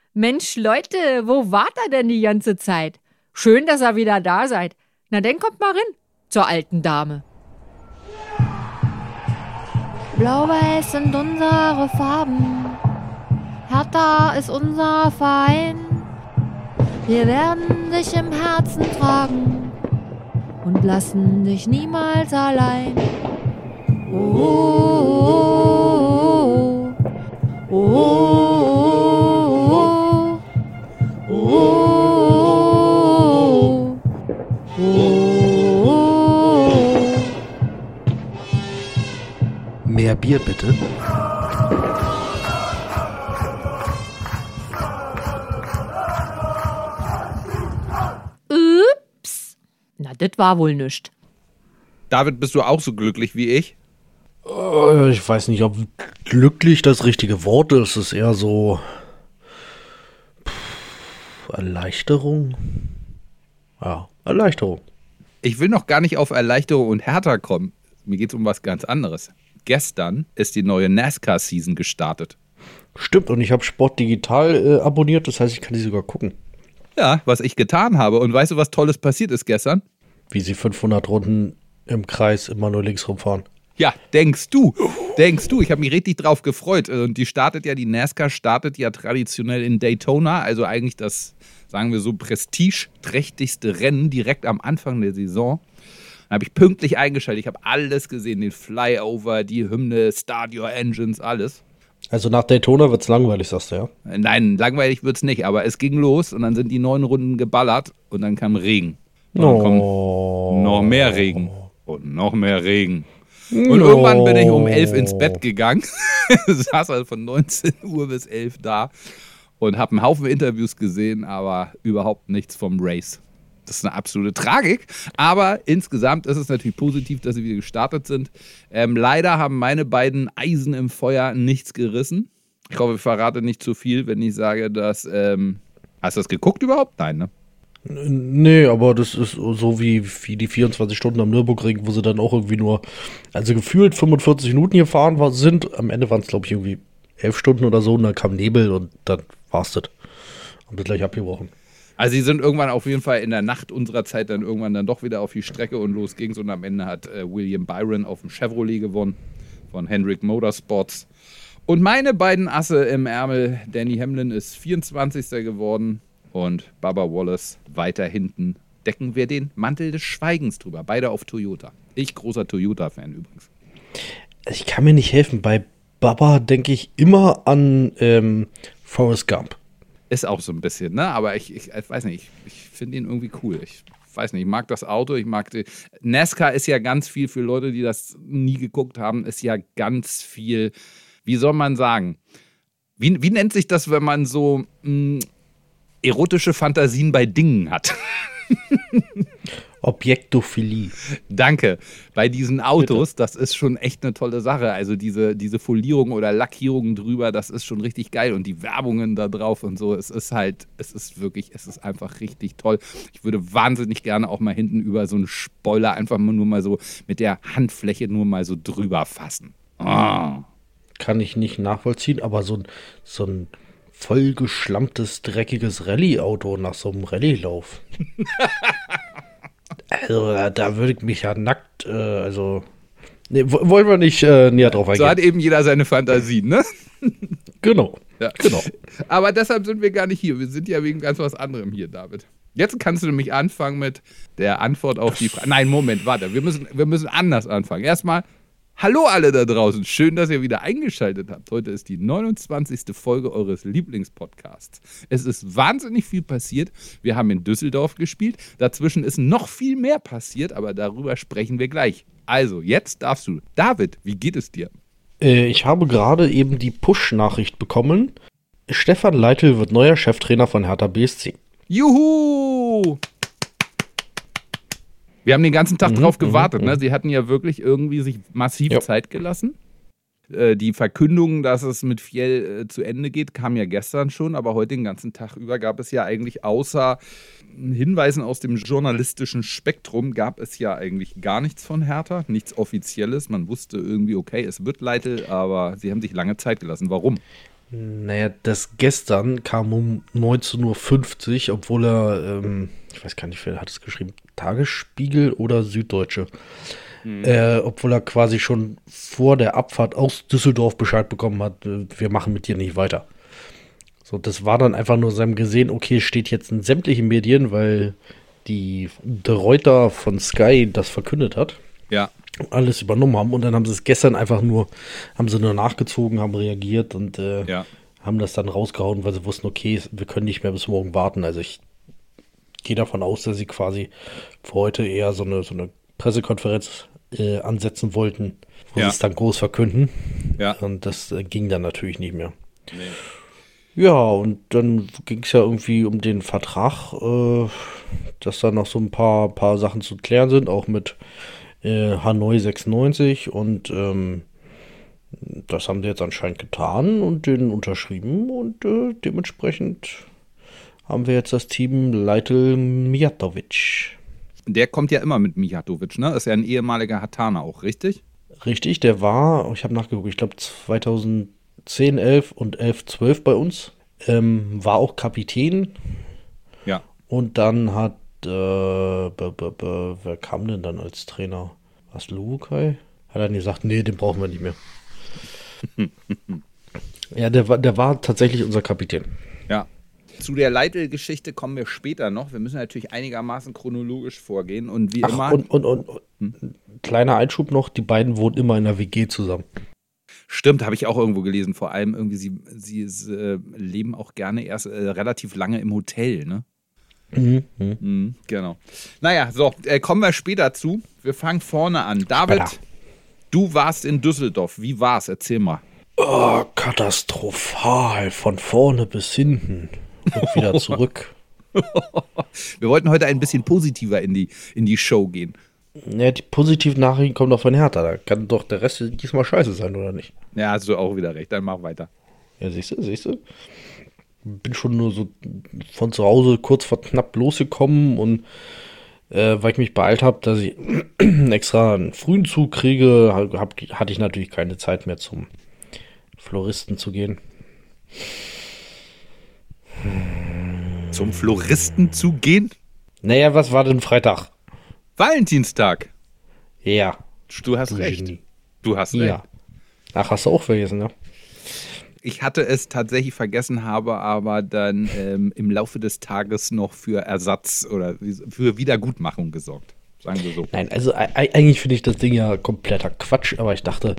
Mensch, Leute, wo wart ihr denn die ganze Zeit? Schön, dass ihr wieder da seid. Na, dann kommt mal rein zur alten Dame. Blau-Weiß sind unsere Farben, Hertha ist unser Verein. Wir werden dich im Herzen tragen und lassen dich niemals allein. Oh, oh, oh, oh, oh, oh, oh, oh. Mehr Bier bitte. Ups. Na, das war wohl nischt. David, bist du auch so glücklich wie ich? Ich weiß nicht, ob glücklich das richtige Wort ist. Es ist eher so Erleichterung. Ja, Erleichterung. Ich will noch gar nicht auf Erleichterung und Hertha kommen. Mir geht es um was ganz anderes. Gestern ist die neue NASCAR-Season gestartet. Stimmt, und ich habe Sport Digital abonniert, das heißt, ich kann die sogar gucken. Ja, was ich getan habe. Und weißt du, was Tolles passiert ist gestern? Wie sie 500 Runden im Kreis immer nur links rumfahren. Ja, denkst du. Ich habe mich richtig drauf gefreut. Und die NASCAR startet ja traditionell in Daytona, also eigentlich das, sagen wir so, prestigeträchtigste Rennen direkt am Anfang der Saison. Dann habe ich pünktlich eingeschaltet. Ich habe alles gesehen, den Flyover, die Hymne, Start Your Engines, alles. Also nach Daytona wird's langweilig, sagst du, ja? Nein, langweilig wird's nicht, aber es ging los und dann sind die 9 Runden geballert und dann kam Regen. Und dann kommt noch mehr Regen und noch mehr Regen. Und irgendwann bin ich um 11 ins Bett gegangen, saß also von 19 Uhr bis 11 da und habe einen Haufen Interviews gesehen, aber überhaupt nichts vom Race. Das ist eine absolute Tragik, aber insgesamt ist es natürlich positiv, dass sie wieder gestartet sind. Leider haben meine beiden Eisen im Feuer nichts gerissen. Ich hoffe, ich verrate nicht zu viel, wenn ich sage, dass... hast du das geguckt überhaupt? Nein, ne? Nee, aber das ist so wie die 24 Stunden am Nürburgring, wo sie dann auch irgendwie nur, also gefühlt 45 Minuten gefahren sind. Am Ende waren es, glaube ich, irgendwie 11 Stunden oder so und dann kam Nebel und dann war's das. Haben das gleich abgebrochen. Also sie sind irgendwann auf jeden Fall in der Nacht unserer Zeit dann irgendwann dann doch wieder auf die Strecke und los ging's. Und am Ende hat William Byron auf dem Chevrolet gewonnen von Hendrick Motorsports. Und meine beiden Asse im Ärmel, Danny Hamlin ist 24. geworden und Bubba Wallace weiter hinten. Decken wir den Mantel des Schweigens drüber. Beide auf Toyota. Ich großer Toyota-Fan übrigens. Ich kann mir nicht helfen. Bei Bubba denke ich immer an Forrest Gump. Ist auch so ein bisschen, ne? Aber ich weiß nicht, ich finde ihn irgendwie cool. Ich weiß nicht, ich mag das Auto, ich mag die. NASCAR ist ja ganz viel, für Leute, die das nie geguckt haben, ist ja ganz viel, wie soll man sagen, wie nennt sich das, wenn man so erotische Fantasien bei Dingen hat? Objektophilie. Danke. Bei diesen Autos, das ist schon echt eine tolle Sache. Also diese Folierung oder Lackierung drüber, das ist schon richtig geil. Und die Werbungen da drauf und so, es ist einfach richtig toll. Ich würde wahnsinnig gerne auch mal hinten über so einen Spoiler einfach nur mal so mit der Handfläche nur mal so drüber fassen. Oh. Kann ich nicht nachvollziehen, aber so ein vollgeschlammtes, dreckiges Rallye-Auto nach so einem Rallye-Lauf. Also, da würde ich mich ja nackt, wollen wir nicht näher drauf eingehen. So hat eben jeder seine Fantasien, ne? Genau, ja. Genau. Aber deshalb sind wir gar nicht hier. Wir sind ja wegen ganz was anderem hier, David. Jetzt kannst du nämlich anfangen mit der Antwort auf die Frage. Nein, Moment, warte. Wir müssen anders anfangen. Erstmal, hallo alle da draußen. Schön, dass ihr wieder eingeschaltet habt. Heute ist die 29. Folge eures Lieblingspodcasts. Es ist wahnsinnig viel passiert. Wir haben in Düsseldorf gespielt. Dazwischen ist noch viel mehr passiert, aber darüber sprechen wir gleich. Also, jetzt darfst du. David, wie geht es dir? Ich habe gerade eben die Push-Nachricht bekommen. Stefan Leitl wird neuer Cheftrainer von Hertha BSC. Juhu! Wir haben den ganzen Tag drauf gewartet. Ne? Sie hatten ja wirklich irgendwie sich massiv Zeit gelassen. Die Verkündung, dass es mit Fjell zu Ende geht, kam ja gestern schon, aber heute den ganzen Tag über gab es ja eigentlich außer Hinweisen aus dem journalistischen Spektrum, gab es ja eigentlich gar nichts von Hertha, nichts Offizielles. Man wusste irgendwie, okay, es wird Leitl, aber sie haben sich lange Zeit gelassen. Warum? Naja, das gestern kam um 19:50 Uhr, obwohl er, ich weiß gar nicht, wer hat es geschrieben, Tagesspiegel oder Süddeutsche, obwohl er quasi schon vor der Abfahrt aus Düsseldorf Bescheid bekommen hat, wir machen mit dir nicht weiter. So, das war dann einfach nur seinem gesehen, okay, steht jetzt in sämtlichen Medien, weil die De Reuter von Sky das verkündet hat. Ja. Alles übernommen haben und dann haben sie es gestern einfach nur, haben sie nur nachgezogen, haben reagiert und haben das dann rausgehauen, weil sie wussten, okay, wir können nicht mehr bis morgen warten. Also ich gehe davon aus, dass sie quasi für heute eher so eine Pressekonferenz ansetzen wollten, wo sie es dann groß verkünden. Ja. Und das ging dann natürlich nicht mehr. Nee. Ja, und dann ging es ja irgendwie um den Vertrag, dass da noch so ein paar Sachen zu klären sind, auch mit Hanoi 96 und das haben sie jetzt anscheinend getan und den unterschrieben und dementsprechend haben wir jetzt das Team Leitl Mijatovic. Der kommt ja immer mit Mijatovic, ne? Ist ja ein ehemaliger Hatana auch, richtig? Richtig, der war, ich habe nachgeguckt, ich glaube 2010, 11 und 11, 12 bei uns. War auch Kapitän. Ja. Und dann hat, wer kam denn dann als Trainer? Was, Lukai? Hat er dann gesagt, nee, den brauchen wir nicht mehr. Ja, der war tatsächlich unser Kapitän. Ja. Zu der Leitl-Geschichte kommen wir später noch. Wir müssen natürlich einigermaßen chronologisch vorgehen und wie immer. Und kleiner Einschub noch, die beiden wohnen immer in der WG zusammen. Stimmt, habe ich auch irgendwo gelesen. Vor allem irgendwie, sie leben auch gerne erst relativ lange im Hotel, ne? Genau. Naja, so, kommen wir später zu. Wir fangen vorne an. David, du warst in Düsseldorf. Wie war's? Erzähl mal. Oh, katastrophal. Von vorne bis hinten. Und wieder zurück. Wir wollten heute ein bisschen positiver in die Show gehen. Ja, die positiven Nachrichten kommen doch von Hertha. Da kann doch der Rest diesmal scheiße sein, oder nicht? Ja, hast du auch wieder recht. Dann mach weiter. Ja, siehst du? Bin schon nur so von zu Hause kurz vor knapp losgekommen und weil ich mich beeilt habe, dass ich extra einen frühen Zug kriege, hatte ich natürlich keine Zeit mehr zum Floristen zu gehen. Zum Floristen zu gehen? Naja, was war denn Freitag? Valentinstag. Ja. Du hast recht. Genie. Du hast recht. Ja. Ach, hast du auch vergessen, ne? Ich hatte es tatsächlich vergessen, habe aber dann im Laufe des Tages noch für Ersatz oder für Wiedergutmachung gesorgt. Sagen wir so. Nein, also eigentlich finde ich das Ding ja kompletter Quatsch, aber ich dachte,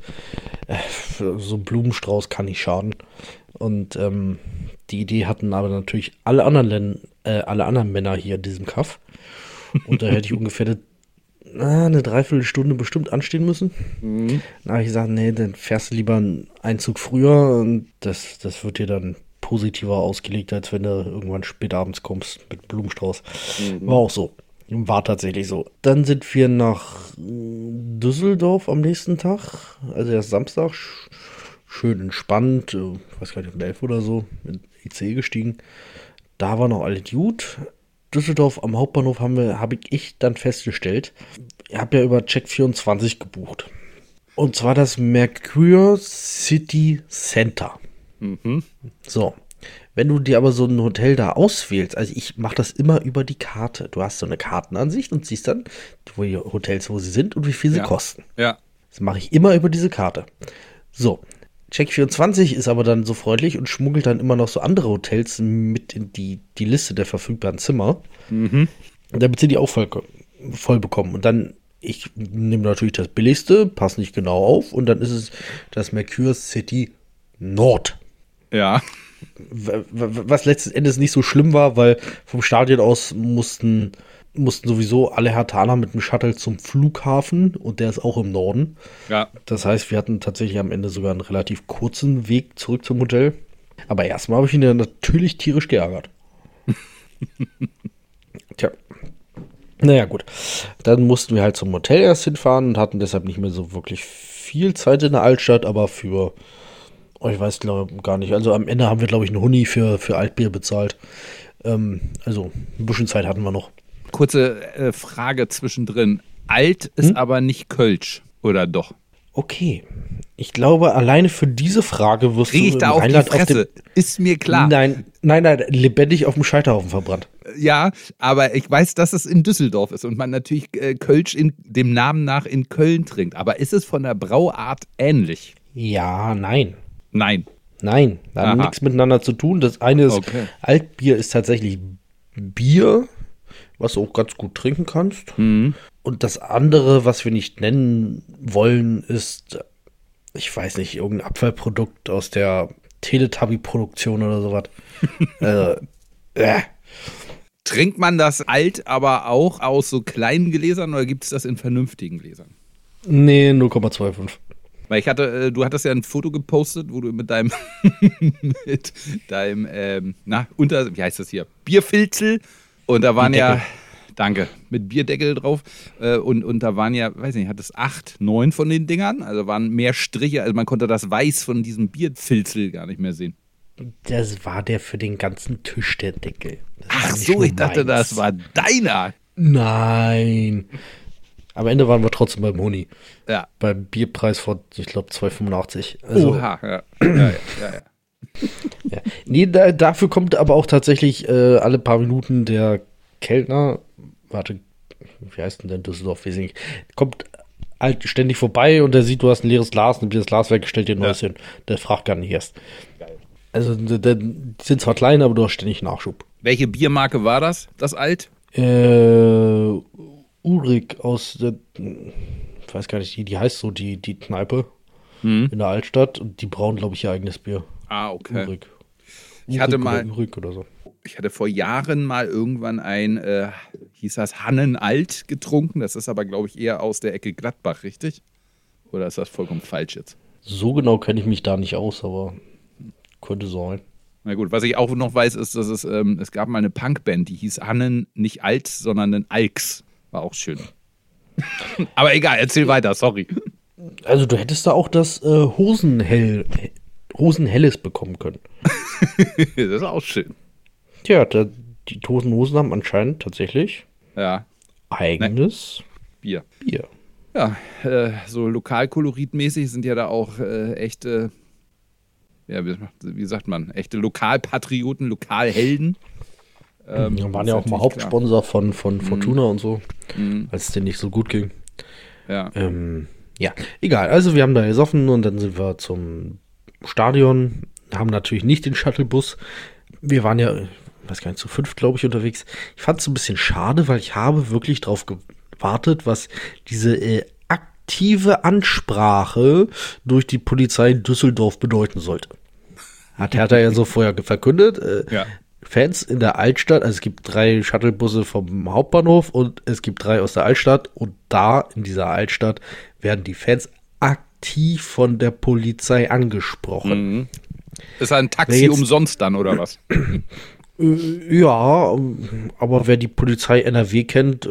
so ein Blumenstrauß kann nicht schaden. Und die Idee hatten aber natürlich alle anderen Männer hier in diesem Kaff. Und da hätte ich ungefähr eine Dreiviertelstunde bestimmt anstehen müssen. Da habe ich gesagt, nee, dann fährst du lieber einen Zug früher und das wird dir dann positiver ausgelegt, als wenn du irgendwann spät abends kommst mit Blumenstrauß. War auch so. War tatsächlich so. Dann sind wir nach Düsseldorf am nächsten Tag, also erst Samstag, schön entspannt, weiß gar nicht, um 11 oder so, mit IC gestiegen. Da war noch alles gut. Düsseldorf am Hauptbahnhof habe ich dann festgestellt, ich habe ja über Check24 gebucht. Und zwar das Mercure City Center. So, wenn du dir aber so ein Hotel da auswählst, also ich mache das immer über die Karte. Du hast so eine Kartenansicht und siehst dann, wo die Hotels, wo sie sind und wie viel sie kosten. Ja. Das mache ich immer über diese Karte. So, Check24 ist aber dann so freundlich und schmuggelt dann immer noch so andere Hotels mit in die Liste der verfügbaren Zimmer, damit sie die auch voll bekommen. Und dann, ich nehme natürlich das billigste, passe nicht genau auf und dann ist es das Mercure City Nord. Ja. Was letzten Endes nicht so schlimm war, weil vom Stadion aus mussten sowieso alle Herthaner mit dem Shuttle zum Flughafen und der ist auch im Norden. Ja. Das heißt, wir hatten tatsächlich am Ende sogar einen relativ kurzen Weg zurück zum Hotel. Aber erstmal habe ich ihn ja natürlich tierisch geärgert. Tja. Naja, gut. Dann mussten wir halt zum Hotel erst hinfahren und hatten deshalb nicht mehr so wirklich viel Zeit in der Altstadt, aber für, ich weiß gar nicht, also am Ende haben wir, glaube ich, einen Huni für Altbier bezahlt. Also ein bisschen Zeit hatten wir noch. Kurze Frage zwischendrin. Alt ist aber nicht Kölsch, oder doch? Okay. Ich glaube, alleine für diese Frage wirst Kriege ich du da im auf die Rheinland Fresse? Ist mir klar. Nein, lebendig auf dem Scheiterhaufen verbrannt. Ja, aber ich weiß, dass es in Düsseldorf ist und man natürlich Kölsch dem Namen nach in Köln trinkt. Aber ist es von der Brauart ähnlich? Ja, nein. Nein. Nein, da hat Aha. nichts miteinander zu tun. Das eine ist, Okay. Altbier ist tatsächlich Bier, was du auch ganz gut trinken kannst. Mhm. Und das andere, was wir nicht nennen wollen, ist, ich weiß nicht, irgendein Abfallprodukt aus der Teletubby-Produktion oder sowas. Trinkt man das alt aber auch aus so kleinen Gläsern oder gibt es das in vernünftigen Gläsern? Nee, 0,25. Weil ich hatte, du hattest ja ein Foto gepostet, wo du mit deinem, wie heißt das hier? Bierfilzel. Und da waren ja, danke, mit Bierdeckel drauf. Und da waren ja, weiß nicht, hattest 8, 9 von den Dingern. Also waren mehr Striche, also man konnte das Weiß von diesem Bierfilzel gar nicht mehr sehen. Das war der für den ganzen Tisch, der Deckel. Das war Ach nicht so, nur ich dachte, meins. das war deiner. Nein. Am Ende waren wir trotzdem beim Honi. Ja. Beim Bierpreis von, ich glaube, 2,85. Also, Oha, ja. ja. Nee, dafür kommt aber auch tatsächlich alle paar Minuten der Kellner, warte, wie heißt denn der in Düsseldorf, weiß ich nicht, kommt halt ständig vorbei und der sieht, du hast ein leeres Glas, nimmt dir das Glas weg, stellt dir ein neues hin. Der fragt gar nicht erst. Also, die sind zwar klein, aber du hast ständig Nachschub. Welche Biermarke war das alt? Ulrich aus der, ich weiß gar nicht, die heißt so, die Kneipe in der Altstadt und die brauen, glaube ich, ihr eigenes Bier. Ah, okay. Ulrich. Ich hatte Ulrich mal- oder Ulrich oder so. Ich hatte vor Jahren mal irgendwann ein, hieß das Hannen Alt getrunken. Das ist aber, glaube ich, eher aus der Ecke Gladbach, richtig? Oder ist das vollkommen falsch jetzt? So genau kenne ich mich da nicht aus, aber könnte sein. Na gut, was ich auch noch weiß, ist, dass es gab mal eine Punkband, die hieß Hannen nicht Alt, sondern ein Alks. War auch schön. Aber egal, erzähl weiter, sorry. Also du hättest da auch das Hosenhelles bekommen können. Das ist auch schön. Tja, die Toten Hosen haben anscheinend tatsächlich Ja, eigenes Bier. Bier. Ja, so lokalkoloritmäßig sind ja da auch echte, ja, wie sagt man, echte Lokalpatrioten, Lokalhelden. Die waren ja auch mal Hauptsponsor von Fortuna und so, als es denen nicht so gut ging. Ja. Ja, egal. Also wir haben da gesoffen und dann sind wir zum Stadion, haben natürlich nicht den Shuttlebus. Wir waren ja, weiß gar nicht, zu 5, glaube ich, unterwegs. Ich fand es ein bisschen schade, weil ich habe wirklich drauf gewartet, was diese aktive Ansprache durch die Polizei in Düsseldorf bedeuten sollte. Hat Hertha ja so vorher verkündet. Ja. Fans in der Altstadt, also es gibt 3 Shuttlebusse vom Hauptbahnhof und es gibt 3 aus der Altstadt und da in dieser Altstadt werden die Fans aktiv von der Polizei angesprochen. Ist ein Taxi Wer jetzt- umsonst dann, oder was? Ja, aber wer die Polizei NRW kennt,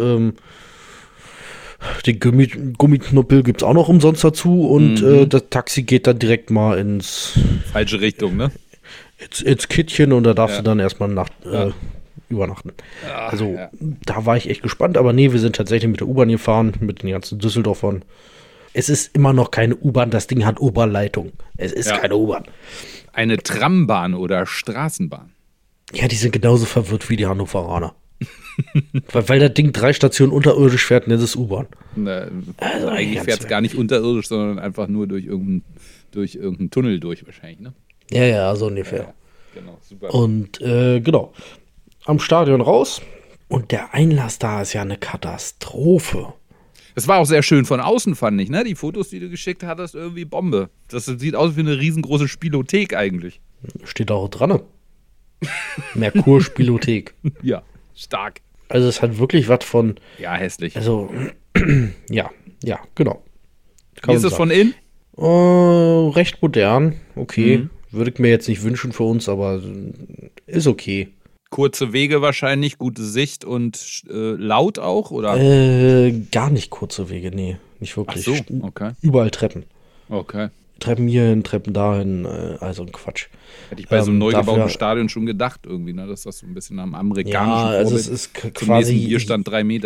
den Gummiknuppel gibt es auch noch umsonst dazu und das Taxi geht dann direkt mal ins Falsche Richtung, ne? Kittchen und da darfst du dann erstmal übernachten. Also da war ich echt gespannt, aber nee, wir sind tatsächlich mit der U-Bahn gefahren, mit den ganzen Düsseldorfern. Es ist immer noch keine U-Bahn, das Ding hat Oberleitung. Es ist Ja. keine U-Bahn. Eine Trambahn oder Straßenbahn. Ja, die sind genauso verwirrt wie die Hannoveraner. weil das Ding 3 Stationen unterirdisch fährt, nennt es U-Bahn. Eigentlich ganz fährt es gar nicht unterirdisch, sondern einfach nur durch irgendeinen Tunnel durch wahrscheinlich, ne? Ja, so ungefähr. Genau, super. Und genau, am Stadion raus und der Einlass da ist ja eine Katastrophe. Es war auch sehr schön von außen, fand ich, ne? Die Fotos, die du geschickt hattest, irgendwie Bombe. Das sieht aus wie eine riesengroße Spielothek eigentlich. Steht auch dran. Ne? Merkur Spielothek. Ja, stark. Also es hat wirklich was von, Ja, hässlich. also ja, genau. Wie ist es von innen? Recht modern, okay. Würde ich mir jetzt nicht wünschen für uns, aber ist okay. Kurze Wege wahrscheinlich, gute Sicht und laut auch, oder? Gar nicht kurze Wege, nee, nicht wirklich. Ach so, okay. Überall Treppen. Okay. Treppen hierhin, Treppen dahin, also ein Quatsch. Hätte ich bei so einem neu gebauten dafür- Stadion schon gedacht irgendwie, ne? Dass das so ein bisschen am Ja, amerikanischen also Vorbild es ist zum nächsten quasi Bierstand 3 Meter.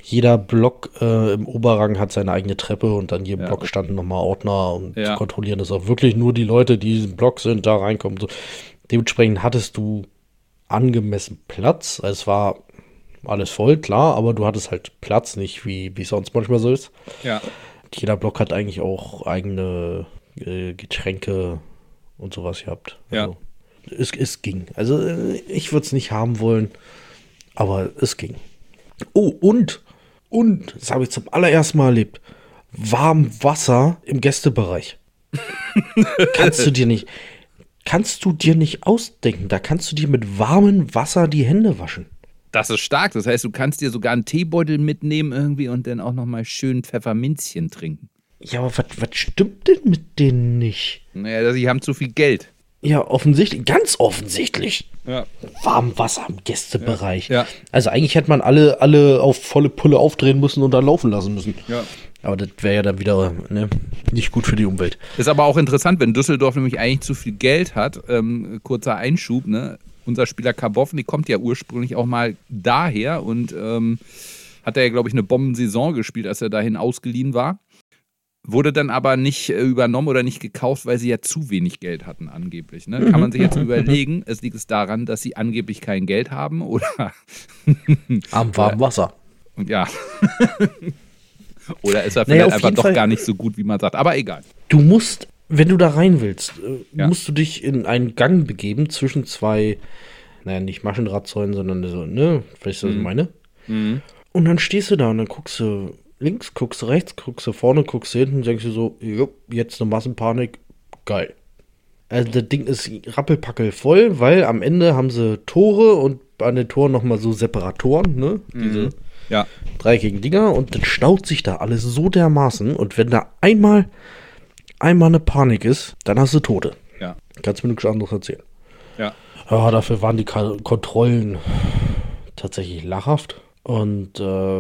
Jeder Block im Oberrang hat seine eigene Treppe und an jedem Block standen nochmal Ordner und kontrollieren das auch wirklich nur die Leute, die in diesem Block sind, da reinkommen. So. Dementsprechend hattest du angemessen Platz. Es war alles voll, klar, aber du hattest halt Platz, nicht wie sonst manchmal so ist. Ja. Jeder Block hat eigentlich auch eigene Getränke und sowas gehabt. Also, es ging. Also ich würde es nicht haben wollen, aber es ging. Oh, und, das habe ich zum allerersten Mal erlebt, warm Wasser im Gästebereich. Kannst du dir nicht ausdenken. Da kannst du dir mit warmem Wasser die Hände waschen. Das ist stark. Das heißt, du kannst dir sogar einen Teebeutel mitnehmen irgendwie und dann auch nochmal schön Pfefferminzchen trinken. Ja, aber was stimmt denn mit denen nicht? Naja, die haben zu viel Geld. Ja, offensichtlich, ganz offensichtlich. Ja. Warm Wasser im Gästebereich. Ja. Also eigentlich hätte man alle auf volle Pulle aufdrehen müssen und dann laufen lassen müssen. Ja. Aber das wäre ja dann wieder nicht gut für die Umwelt. Ist aber auch interessant, wenn Düsseldorf nämlich eigentlich zu viel Geld hat. Kurzer Einschub, ne? Unser Spieler Karbovnik kommt ja ursprünglich auch mal daher und hat er ja, glaube ich, eine Bombensaison gespielt, als er dahin ausgeliehen war. Wurde dann aber nicht übernommen oder nicht gekauft, weil sie ja zu wenig Geld hatten angeblich. Ne? Kann man sich jetzt überlegen, es liegt es daran, dass sie angeblich kein Geld haben oder am warmen Wasser. Ja. Oder ist er vielleicht einfach doch gar nicht so gut, wie man sagt. Aber egal. Du musst, wenn du da rein willst, musst du dich in einen Gang begeben zwischen zwei, nicht Maschendrahtzäunen, sondern so, weißt du, was ich meine? Mhm. Und dann stehst du da und dann guckst du links, guckst du rechts, guckst du vorne, guckst du hinten und denkst du so, jetzt eine Massenpanik, geil. Also das Ding ist rappelpackel voll, weil am Ende haben sie Tore und an den Toren nochmal so Separatoren, ne? Diese dreieckigen Dinger und dann staut sich da alles so dermaßen und wenn da einmal eine Panik ist, dann hast du Tote. Ja. Kannst mir nichts anderes erzählen. Ja. Ja, dafür waren die Kontrollen tatsächlich lachhaft und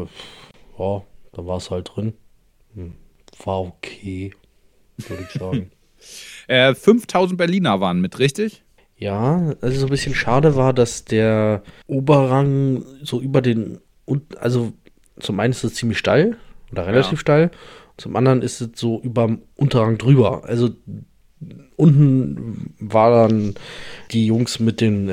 da war es halt drin. War okay, würde ich sagen. 5000 Berliner waren mit, richtig? Ja, also so ein bisschen schade war, dass der Oberrang so über den, also zum einen ist es ziemlich steil oder relativ steil, zum anderen ist es so über dem Unterrang drüber. Also unten waren die Jungs mit den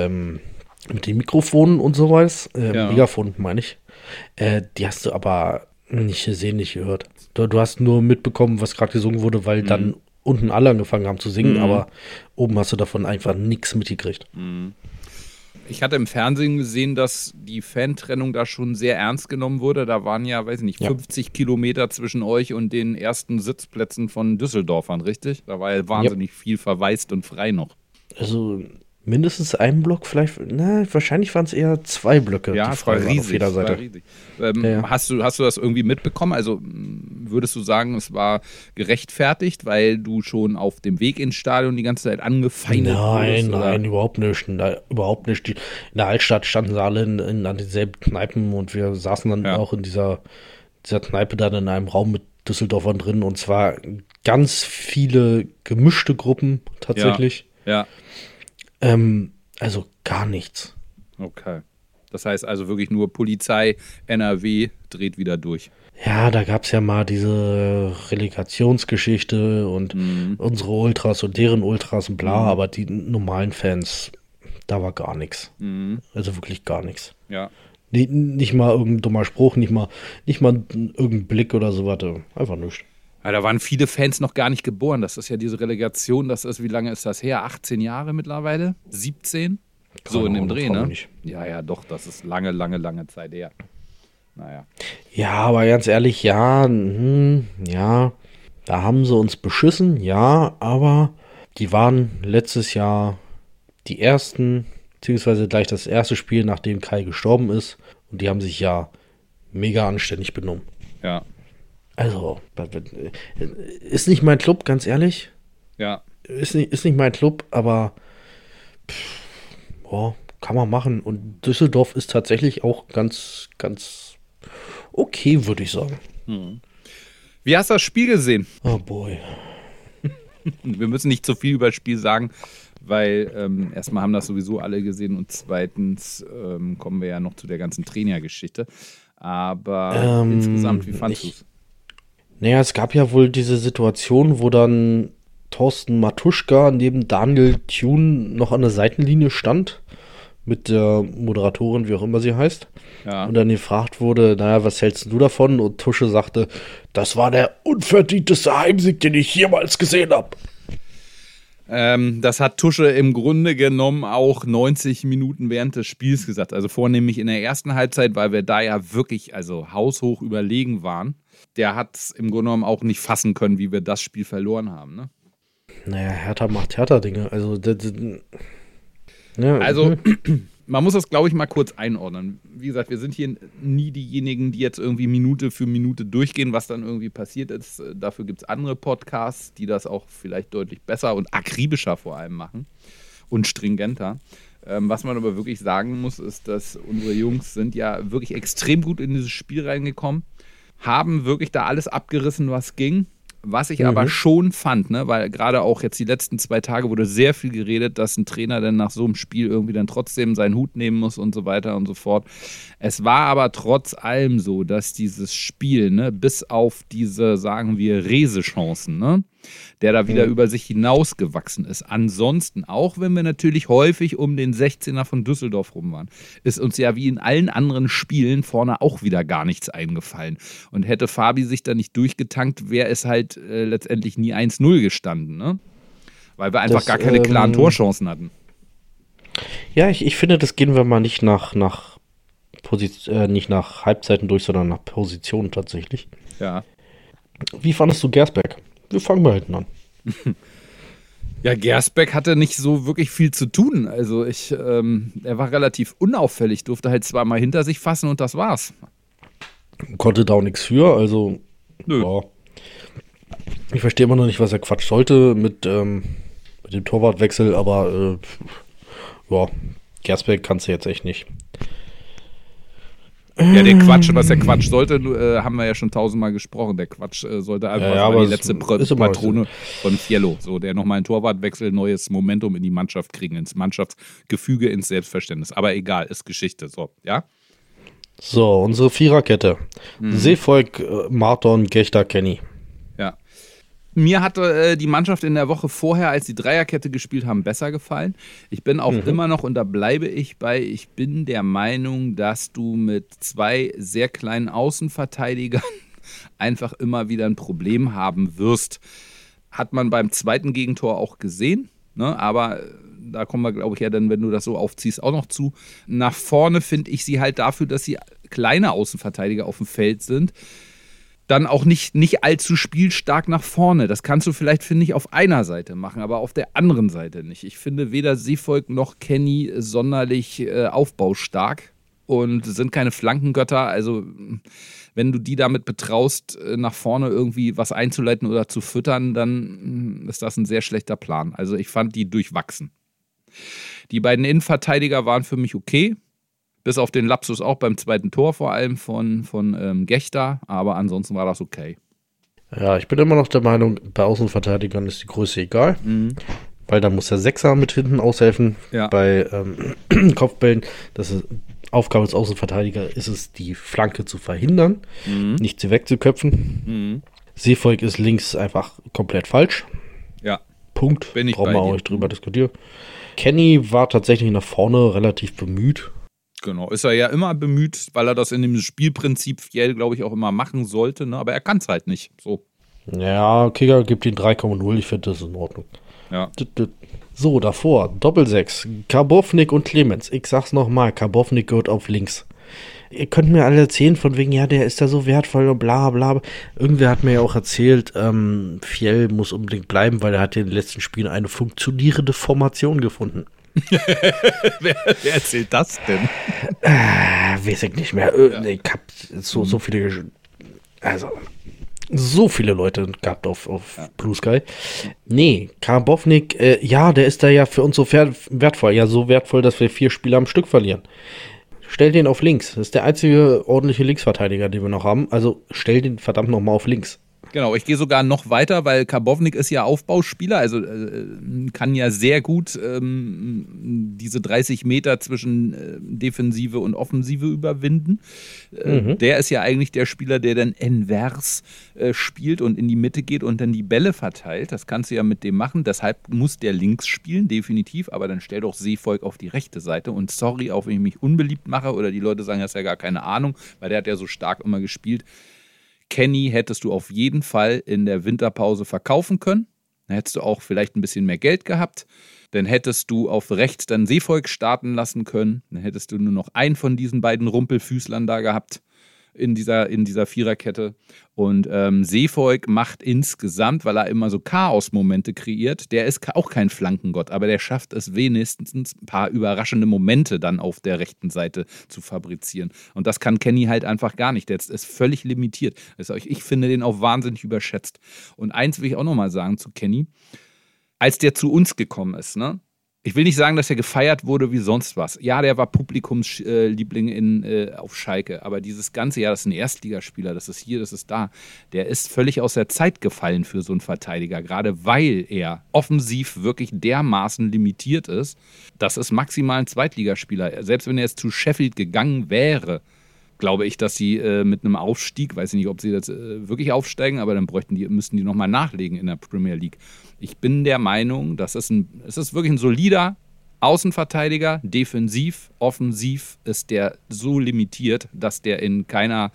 Mikrofonen und sowas, Megafon meine ich. Die hast du aber nicht gesehen, nicht gehört. Du hast nur mitbekommen, was gerade gesungen wurde, weil dann unten alle angefangen haben zu singen, aber oben hast du davon einfach nichts mitgekriegt. Ich hatte im Fernsehen gesehen, dass die Fantrennung da schon sehr ernst genommen wurde. Da waren ja, 50 Kilometer zwischen euch und den ersten Sitzplätzen von Düsseldorfern, richtig? Da war ja wahnsinnig viel verwaist und frei noch. Also mindestens ein Block, vielleicht, wahrscheinlich waren es eher 2 Blöcke. Ja, es war riesig. Auf jeder Seite. Hast du das irgendwie mitbekommen? Also würdest du sagen, es war gerechtfertigt, weil du schon auf dem Weg ins Stadion die ganze Zeit angefeindet wurdest? Nein, überhaupt nicht. Überhaupt nicht. In der Altstadt standen sie alle an denselben Kneipen und wir saßen dann auch in dieser Kneipe dann in einem Raum mit Düsseldorfern drin und zwar ganz viele gemischte Gruppen tatsächlich. Ja. Also gar nichts. Okay. Das heißt also wirklich nur Polizei, NRW dreht wieder durch. Ja, da gab es ja mal diese Relegationsgeschichte und unsere Ultras und deren Ultras und bla, aber die normalen Fans, da war gar nichts. Also wirklich gar nichts. Ja. Nicht mal irgendein dummer Spruch, nicht mal irgendein Blick oder so, einfach nichts. Ja, da waren viele Fans noch gar nicht geboren. Das ist ja diese Relegation, wie lange ist das her? 18 Jahre mittlerweile? 17? So in dem Dreh, ne? Ja, doch, das ist lange Zeit her. Naja. Ja, aber ganz ehrlich, da haben sie uns beschissen, aber die waren letztes Jahr die ersten, beziehungsweise gleich das erste Spiel, nachdem Kai gestorben ist. Und die haben sich ja mega anständig benommen. Ja. Also, ist nicht mein Club, ganz ehrlich. Ja. Ist nicht mein Club, aber kann man machen. Und Düsseldorf ist tatsächlich auch ganz, ganz okay, würde ich sagen. Wie hast du das Spiel gesehen? Oh boy. Wir müssen nicht zu viel über das Spiel sagen, weil erstmal haben das sowieso alle gesehen und zweitens kommen wir ja noch zu der ganzen Trainergeschichte. Aber insgesamt, wie fandest du es? Naja, es gab ja wohl diese Situation, wo dann Thorsten Matuschka neben Daniel Thune noch an der Seitenlinie stand, mit der Moderatorin, wie auch immer sie heißt. Ja. Und dann gefragt wurde, naja, was hältst du davon? Und Tusche sagte, das war der unverdienteste Heimsieg, den ich jemals gesehen habe. Das hat Tusche im Grunde genommen auch 90 Minuten während des Spiels gesagt. Also vornehmlich in der ersten Halbzeit, weil wir da ja wirklich haushoch überlegen waren. Der hat es im Grunde genommen auch nicht fassen können, wie wir das Spiel verloren haben. Ne? Naja, Hertha macht Hertha-Dinge. Also, man muss das, glaube ich, mal kurz einordnen. Wie gesagt, wir sind hier nie diejenigen, die jetzt irgendwie Minute für Minute durchgehen, was dann irgendwie passiert ist. Dafür gibt es andere Podcasts, die das auch vielleicht deutlich besser und akribischer vor allem machen und stringenter. Was man aber wirklich sagen muss, ist, dass unsere Jungs sind ja wirklich extrem gut in dieses Spiel reingekommen, haben wirklich da alles abgerissen, was ging. Was ich aber schon fand, ne, weil gerade auch jetzt die letzten 2 Tage wurde sehr viel geredet, dass ein Trainer dann nach so einem Spiel irgendwie dann trotzdem seinen Hut nehmen muss und so weiter und so fort. Es war aber trotz allem so, dass dieses Spiel, ne, bis auf diese, sagen wir, Rese-Chancen, ne, der da wieder über sich hinausgewachsen ist. Ansonsten, auch wenn wir natürlich häufig um den 16er von Düsseldorf rum waren, ist uns ja wie in allen anderen Spielen vorne auch wieder gar nichts eingefallen. Und hätte Fabi sich da nicht durchgetankt, wäre es halt letztendlich nie 1-0 gestanden, ne? Weil wir einfach gar keine klaren Torchancen hatten. Ja, ich finde, das gehen wir mal nicht nach Halbzeiten durch, sondern nach Positionen tatsächlich. Ja. Wie fandest du Gersbeck? Wir fangen mal hinten an. Ja, Gersbeck hatte nicht so wirklich viel zu tun. Also er war relativ unauffällig, durfte halt zweimal hinter sich fassen und das war's. Konnte da auch nichts für, also Nö. Ja. Ich verstehe immer noch nicht, was er Quatsch sollte mit dem Torwartwechsel, aber Gersbeck kannst du jetzt echt nicht. Ja, der Quatsch, was der Quatsch sollte, haben wir ja schon 1000-mal gesprochen. Der Quatsch sollte einfach die letzte Patrone von Fiello. So, der nochmal einen Torwartwechsel, neues Momentum in die Mannschaft kriegen, ins Mannschaftsgefüge, ins Selbstverständnis. Aber egal, ist Geschichte. So, ja? So, unsere Viererkette. Seevolk, Marton, Gechter, Kenny. Ja. Mir hatte die Mannschaft in der Woche vorher, als die Dreierkette gespielt haben, besser gefallen. Ich bin auch immer noch, und da bleibe ich bei, ich bin der Meinung, dass du mit 2 sehr kleinen Außenverteidigern einfach immer wieder ein Problem haben wirst. Hat man beim zweiten Gegentor auch gesehen, ne? Aber da kommen wir, glaube ich, ja dann, wenn du das so aufziehst, auch noch zu. Nach vorne finde ich sie halt dafür, dass sie kleine Außenverteidiger auf dem Feld sind, dann auch nicht allzu spielstark nach vorne. Das kannst du vielleicht, finde ich, auf einer Seite machen, aber auf der anderen Seite nicht. Ich finde weder Seevolk noch Kenny sonderlich aufbaustark und sind keine Flankengötter. Also wenn du die damit betraust, nach vorne irgendwie was einzuleiten oder zu füttern, dann ist das ein sehr schlechter Plan. Also ich fand die durchwachsen. Die beiden Innenverteidiger waren für mich okay. Bis auf den Lapsus auch beim zweiten Tor, vor allem von Gechter. Aber ansonsten war das okay. Ja, ich bin immer noch der Meinung, bei Außenverteidigern ist die Größe egal. Weil da muss der Sechser mit hinten aushelfen. Ja. Bei Kopfbällen, das ist Aufgabe des Außenverteidigers, ist es, die Flanke zu verhindern, nicht sie wegzuköpfen. Seevolk ist links einfach komplett falsch. Ja. Punkt. Bin ich Brauchen bei wir auch dir. nicht drüber diskutieren. Kenny war tatsächlich nach vorne relativ bemüht. Genau, ist er ja immer bemüht, weil er das in dem Spielprinzip Fiel, glaube ich, auch immer machen sollte, ne? Aber er kann es halt nicht. So. Ja, Kicker gibt ihn 3,0. Ich finde, das ist in Ordnung. Ja. So, davor, Doppelsechs, Karbovnik und Clemens. Ich sag's nochmal, Karbovnik gehört auf links. Ihr könnt mir alle erzählen, von wegen, ja, der ist da so wertvoll und bla bla. Irgendwer hat mir ja auch erzählt, Fiel muss unbedingt bleiben, weil er hat in den letzten Spielen eine funktionierende Formation gefunden. Wer erzählt das denn? Weiß ich nicht mehr. Ich hab so viele Leute gehabt auf Blue Sky. Nee, Karbovnik, der ist da ja für uns so wertvoll. Ja, so wertvoll, dass wir 4 Spiele am Stück verlieren. Stell den auf links. Das ist der einzige ordentliche Linksverteidiger, den wir noch haben. Also stell den verdammt nochmal auf links. Genau, ich gehe sogar noch weiter, weil Karbownik ist ja Aufbauspieler, also kann ja sehr gut diese 30 Meter zwischen Defensive und Offensive überwinden. Der ist ja eigentlich der Spieler, der dann invers spielt und in die Mitte geht und dann die Bälle verteilt. Das kannst du ja mit dem machen, deshalb muss der links spielen, definitiv, aber dann stell doch Seevolk auf die rechte Seite und sorry, auch wenn ich mich unbeliebt mache oder die Leute sagen, er hat ja gar keine Ahnung, weil der hat ja so stark immer gespielt. Kenny hättest du auf jeden Fall in der Winterpause verkaufen können. Dann hättest du auch vielleicht ein bisschen mehr Geld gehabt. Dann hättest du auf rechts dann Seevolk starten lassen können. Dann hättest du nur noch einen von diesen beiden Rumpelfüßlern da gehabt in dieser Viererkette. Und Seevolk macht insgesamt, weil er immer so Chaos-Momente kreiert, der ist auch kein Flankengott, aber der schafft es wenigstens ein paar überraschende Momente dann auf der rechten Seite zu fabrizieren. Und das kann Kenny halt einfach gar nicht. Der ist völlig limitiert. Ich finde den auch wahnsinnig überschätzt. Und eins will ich auch nochmal sagen zu Kenny. Als der zu uns gekommen ist, ne? Ich will nicht sagen, dass er gefeiert wurde wie sonst was. Ja, der war Publikumsliebling auf Schalke. Aber dieses ganze Jahr, das ist ein Erstligaspieler, das ist hier, das ist da. Der ist völlig aus der Zeit gefallen für so einen Verteidiger. Gerade weil er offensiv wirklich dermaßen limitiert ist. Das ist maximal ein Zweitligaspieler. Selbst wenn er jetzt zu Sheffield gegangen wäre, glaube ich, dass sie mit einem Aufstieg, weiß ich nicht, ob sie jetzt wirklich aufsteigen, aber dann müssten die nochmal nachlegen in der Premier League. Ich bin der Meinung, es ist wirklich ein solider Außenverteidiger, defensiv, offensiv ist der so limitiert, dass der in keiner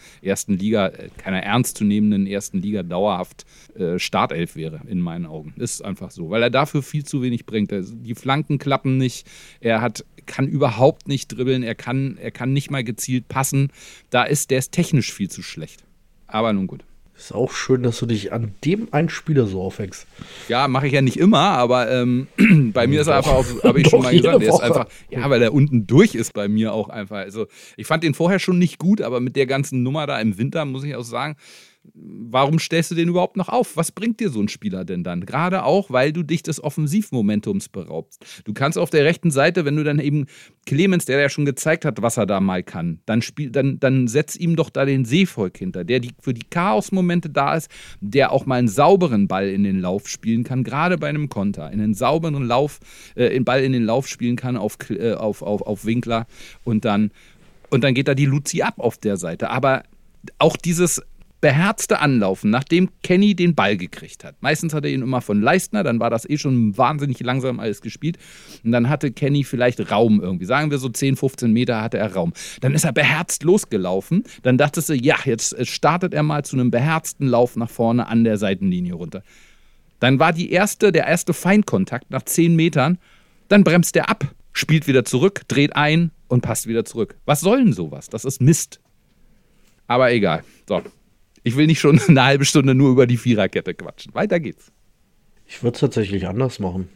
ernstzunehmenden ersten Liga dauerhaft Startelf wäre, in meinen Augen. Ist einfach so, weil er dafür viel zu wenig bringt. Die Flanken klappen nicht, kann überhaupt nicht dribbeln, er kann nicht mal gezielt passen. Der ist technisch viel zu schlecht. Aber nun gut. Ist auch schön, dass du dich an dem einen Spieler so aufhängst. Ja, mache ich ja nicht immer, aber bei mir ist er einfach, habe ich schon mal gesagt, der ist einfach, ja, weil er unten durch ist bei mir auch einfach. Also ich fand den vorher schon nicht gut, aber mit der ganzen Nummer da im Winter muss ich auch sagen, warum stellst du den überhaupt noch auf? Was bringt dir so ein Spieler denn dann? Gerade auch, weil du dich des Offensivmomentums beraubst. Du kannst auf der rechten Seite, wenn du dann eben Clemens, der ja schon gezeigt hat, was er da mal kann, dann setz ihm doch da den Seevolk hinter, der für die Chaos-Momente da ist, der auch mal einen sauberen Ball in den Lauf spielen kann, gerade bei einem Konter, einen sauberen Ball in den Lauf spielen kann auf Winkler und dann geht da die Luzi ab auf der Seite. Aber auch dieses beherzte Anlaufen, nachdem Kenny den Ball gekriegt hat. Meistens hat er ihn immer von Leistner, dann war das schon wahnsinnig langsam alles gespielt. Und dann hatte Kenny vielleicht Raum irgendwie. Sagen wir so 10, 15 Meter hatte er Raum. Dann ist er beherzt losgelaufen. Dann dachtest du, ja, jetzt startet er mal zu einem beherzten Lauf nach vorne an der Seitenlinie runter. Dann war der erste Feinkontakt nach 10 Metern. Dann bremst er ab, spielt wieder zurück, dreht ein und passt wieder zurück. Was soll denn sowas? Das ist Mist. Aber egal. So. Ich will nicht schon eine halbe Stunde nur über die Viererkette quatschen. Weiter geht's. Ich würde es tatsächlich anders machen.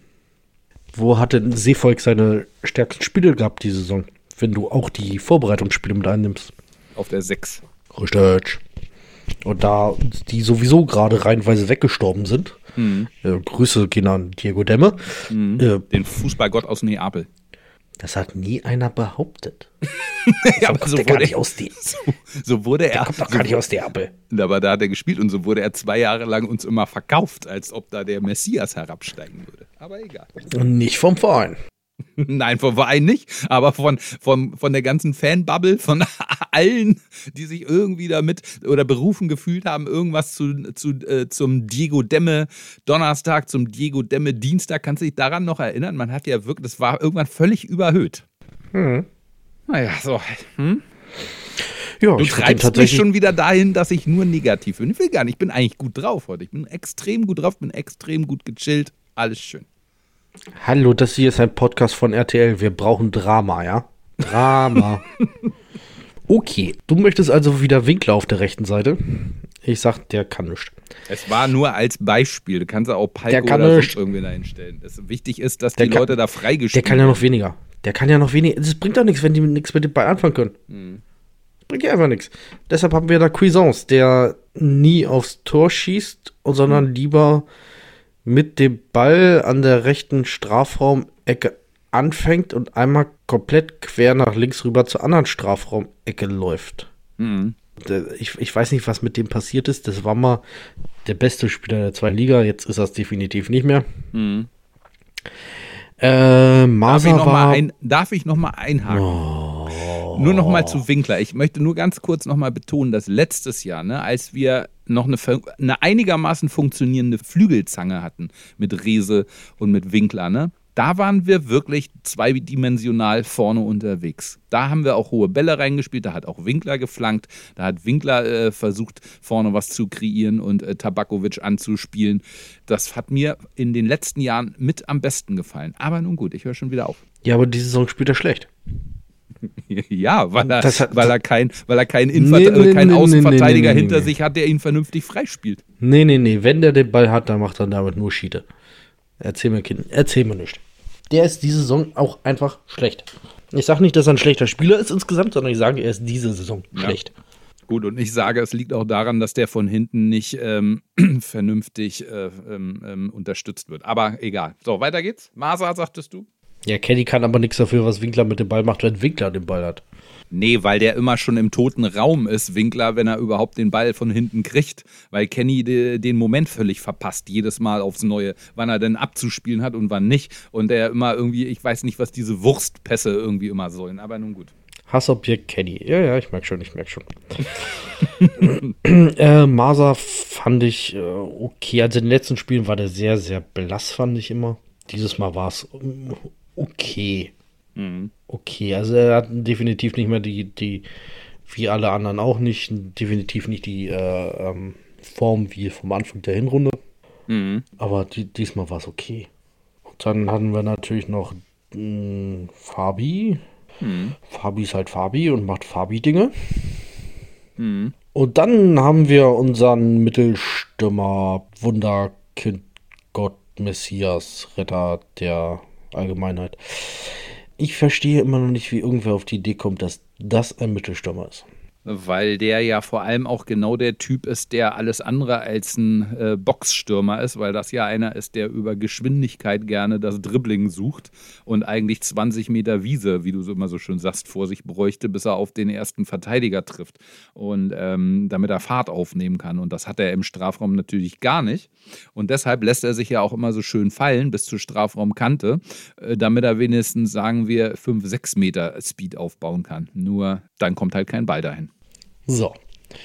Wo hat denn Seevolk seine stärksten Spiele gehabt diese Saison? Wenn du auch die Vorbereitungsspiele mit einnimmst. Auf der 6. Richtig. Und da die sowieso gerade reihenweise weggestorben sind. Grüße gehen an Diego Demme. Den Fußballgott aus Neapel. Das hat nie einer behauptet. Ja, aber so wurde er aus Der kommt doch gar nicht aus Neapel. Aber da hat er gespielt und so wurde er 2 Jahre lang uns immer verkauft, als ob da der Messias herabsteigen würde. Aber egal. Und nicht vom Verein. Nein, vom Verein nicht, aber von der ganzen Fanbubble, von allen, die sich irgendwie damit oder berufen gefühlt haben, irgendwas zum Diego Demme Donnerstag, zum Diego Demme Dienstag. Kannst du dich daran noch erinnern? Man hat ja wirklich, das war irgendwann völlig überhöht. Naja, so. Ja, du treibst mich schon wieder dahin, dass ich nur negativ bin. Ich will gar nicht, ich bin eigentlich gut drauf heute. Ich bin extrem gut drauf, bin extrem gut gechillt. Alles schön. Hallo, das hier ist ein Podcast von RTL. Wir brauchen Drama, ja? Drama. Okay, du möchtest also wieder Winkler auf der rechten Seite. Ich sag, der kann nichts. Es war nur als Beispiel. Du kannst auch Palko oder sonst irgendwie da hinstellen. Wichtig ist, dass die Leute da freigestellt werden. Der kann ja noch weniger. Es bringt doch nichts, wenn die nichts mit dem Ball anfangen können. Das bringt ja einfach nichts. Deshalb haben wir da Cuisance, der nie aufs Tor schießt, sondern lieber mit dem Ball an der rechten Strafraumecke anfängt und einmal komplett quer nach links rüber zur anderen Strafraumecke läuft. Ich weiß nicht, was mit dem passiert ist. Das war mal der beste Spieler der zweiten Liga. Jetzt ist das definitiv nicht mehr. Darf ich noch mal einhaken? Nur noch mal zu Winkler. Ich möchte nur ganz kurz noch mal betonen, dass letztes Jahr, ne, als wir noch eine einigermaßen funktionierende Flügelzange hatten mit Rehse und mit Winkler, ne, da waren wir wirklich zweidimensional vorne unterwegs. Da haben wir auch hohe Bälle reingespielt, da hat auch Winkler geflankt, da hat Winkler versucht, vorne was zu kreieren und Tabakovic anzuspielen. Das hat mir in den letzten Jahren mit am besten gefallen. Aber nun gut, ich höre schon wieder auf. Ja, aber diese Saison spielt er schlecht. Ja, weil er keinen Außenverteidiger hinter sich hat, der ihn vernünftig freispielt. Nee. Wenn der den Ball hat, dann macht er damit nur Schiete. Erzähl mir nicht. Der ist diese Saison auch einfach schlecht. Ich sage nicht, dass er ein schlechter Spieler ist insgesamt, sondern ich sage, er ist diese Saison schlecht. Gut, und ich sage, es liegt auch daran, dass der von hinten nicht vernünftig unterstützt wird. Aber egal. So, weiter geht's. Masa, sagtest du? Ja, Kenny kann aber nichts dafür, was Winkler mit dem Ball macht, wenn Winkler den Ball hat. Nee, weil der immer schon im toten Raum ist, Winkler, wenn er überhaupt den Ball von hinten kriegt. Weil Kenny den Moment völlig verpasst, jedes Mal aufs Neue, wann er denn abzuspielen hat und wann nicht. Und der immer irgendwie, ich weiß nicht, was diese Wurstpässe irgendwie immer sollen, aber nun gut. Hassobjekt Kenny. Ja, ich merke schon. Masa fand ich okay. Also in den letzten Spielen war der sehr, sehr blass, fand ich immer. Dieses Mal war es okay. Okay, also er hat definitiv nicht mehr die wie alle anderen auch nicht, definitiv nicht die Form wie vom Anfang der Hinrunde. Aber diesmal war es okay. Und dann hatten wir natürlich noch Fabi. Fabi ist halt Fabi und macht Fabi-Dinge. Und dann haben wir unseren Mittelstürmer, Wunderkind, Gott, Messias, Retter der Allgemeinheit. Ich verstehe immer noch nicht, wie irgendwer auf die Idee kommt, dass das ein Mittelstürmer ist. Weil der ja vor allem auch genau der Typ ist, der alles andere als ein Boxstürmer ist, weil das ja einer ist, der über Geschwindigkeit gerne das Dribbling sucht und eigentlich 20 Meter Wiese, wie du so immer so schön sagst, vor sich bräuchte, bis er auf den ersten Verteidiger trifft und damit er Fahrt aufnehmen kann. Und das hat er im Strafraum natürlich gar nicht. Und deshalb lässt er sich ja auch immer so schön fallen bis zur Strafraumkante, damit er wenigstens, sagen wir, 5-6 Meter Speed aufbauen kann. Nur dann kommt halt kein Ball dahin. So.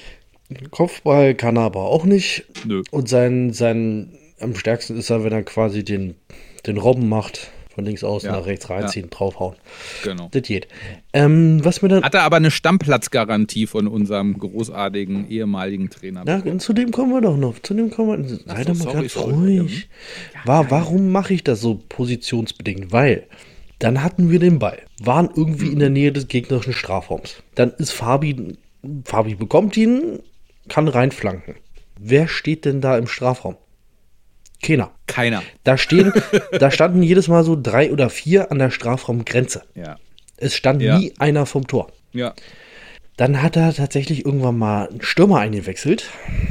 Kopfball kann er aber auch nicht. Nö. Und sein am stärksten ist er, wenn er quasi den Robben macht, von links außen nach rechts reinziehen, draufhauen. Genau. Das geht. Was mir dann. Hat er aber eine Stammplatzgarantie von unserem großartigen ehemaligen Trainer. Ja, zu dem kommen wir doch noch. Sei doch mal ganz ruhig. Warum mache ich das so positionsbedingt? Weil dann hatten wir den Ball, waren irgendwie in der Nähe des gegnerischen Strafraums. Dann ist Fabi bekommt ihn, kann reinflanken. Wer steht denn da im Strafraum? Keiner. Da standen jedes Mal so 3 oder 4 an der Strafraumgrenze. Ja. Es stand nie einer vom Tor. Ja. Dann hat er tatsächlich irgendwann mal einen Stürmer eingewechselt.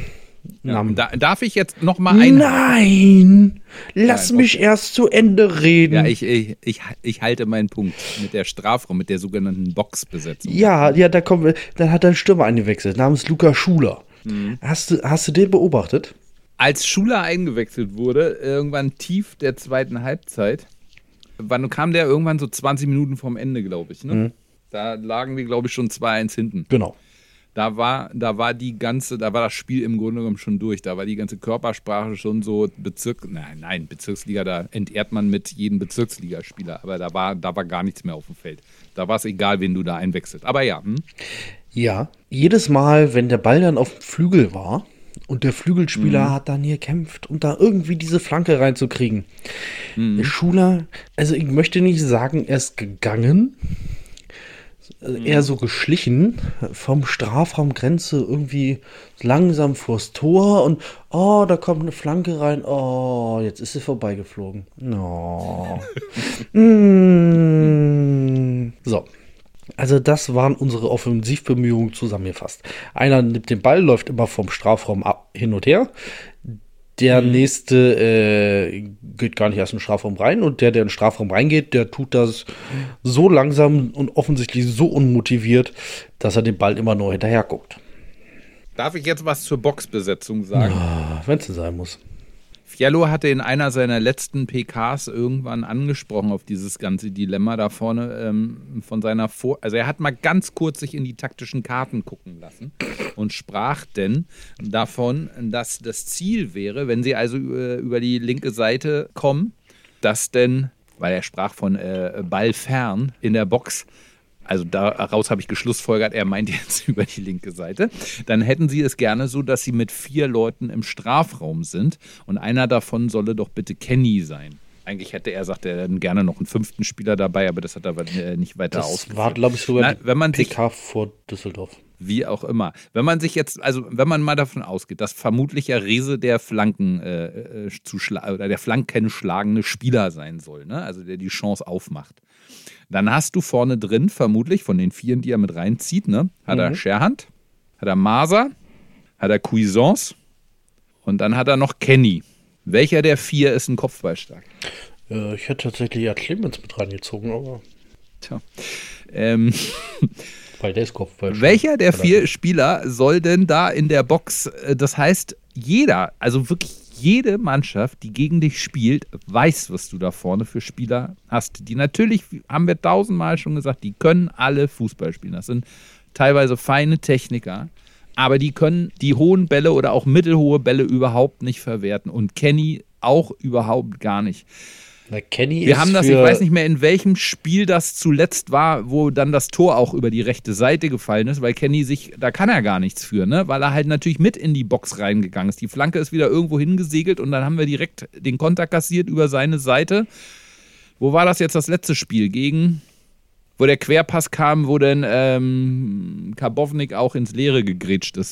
Ja, darf ich jetzt noch mal ein? Nein! Lass mich erst zu Ende reden. Ja, ich halte meinen Punkt mit der Strafraum, mit der sogenannten Boxbesetzung. Ja, dann hat er einen Stürmer eingewechselt, namens Luca Schuler. Hast du den beobachtet? Als Schuler eingewechselt wurde, irgendwann tief der zweiten Halbzeit, wann kam der irgendwann so 20 Minuten vom Ende, glaube ich, ne? Da lagen wir, glaube ich, schon 2-1 hinten. Genau. Da war das Spiel im Grunde genommen schon durch. Da war die ganze Körpersprache schon so Bezirksliga, da entehrt man mit jedem Bezirksligaspieler. Aber da war gar nichts mehr auf dem Feld. Da war es egal, wen du da einwechselt. Aber ja. Ja, jedes Mal, wenn der Ball dann auf dem Flügel war und der Flügelspieler hat dann hier gekämpft, um da irgendwie diese Flanke reinzukriegen. Der Schuler, also ich möchte nicht sagen, er ist gegangen, eher so geschlichen vom Strafraumgrenze irgendwie langsam vors Tor und da kommt eine Flanke rein, jetzt ist sie vorbeigeflogen. So. Also das waren unsere Offensivbemühungen zusammengefasst. Einer nimmt den Ball, läuft immer vom Strafraum hin und her. Der nächste geht gar nicht erst in den Strafraum rein und der in den Strafraum reingeht, der tut das so langsam und offensichtlich so unmotiviert, dass er den Ball immer nur hinterher guckt. Darf ich jetzt was zur Boxbesetzung sagen? Wenn es sein muss. Fiello hatte in einer seiner letzten PKs irgendwann angesprochen auf dieses ganze Dilemma da vorne von seiner also er hat mal ganz kurz sich in die taktischen Karten gucken lassen und sprach denn davon, dass das Ziel wäre, wenn sie also über die linke Seite kommen, dass denn, weil er sprach von Ball fern in der Box, also daraus habe ich geschlussfolgert, er meint jetzt über die linke Seite, dann hätten sie es gerne so, dass sie mit 4 Leuten im Strafraum sind und einer davon solle doch bitte Kenny sein. Eigentlich hätte er, sagt er, dann gerne noch einen 5. Spieler dabei, aber das hat er nicht weiter ausgeführt. Das war, glaube ich, sogar wenn man PK vor Düsseldorf. Wie auch immer. Wenn man sich jetzt, also wenn man mal davon ausgeht, dass vermutlich ja Rehse der Flanken oder der flankenschlagende Spieler sein soll, ne? Also der die Chance aufmacht. Dann hast du vorne drin vermutlich von den 4, die er mit reinzieht, ne? Hat er Scherhand, hat er Maser, hat er Cuisance und dann hat er noch Kenny. Welcher der 4 ist ein Kopfballstark? Ich hätte tatsächlich ja Clemens mit reingezogen, aber. Tja. Weil der ist Kopfballstark. Welcher der 4 Spieler soll denn da in der Box, das heißt, jeder, also wirklich jede Mannschaft, die gegen dich spielt, weiß, was du da vorne für Spieler hast. Die natürlich, haben wir 1000-mal schon gesagt, die können alle Fußball spielen. Das sind teilweise feine Techniker, aber die können die hohen Bälle oder auch mittelhohe Bälle überhaupt nicht verwerten. Und Kenny auch überhaupt gar nicht. Na, Kenny Wir haben das, ich weiß nicht mehr, in welchem Spiel das zuletzt war, wo dann das Tor auch über die rechte Seite gefallen ist, weil Kenny da kann er gar nichts für, ne? Weil er halt natürlich mit in die Box reingegangen ist. Die Flanke ist wieder irgendwo hingesegelt und dann haben wir direkt den Konter kassiert über seine Seite. Wo war das jetzt das letzte Spiel? Wo der Querpass kam, wo dann Karbovnik auch ins Leere gegrätscht ist.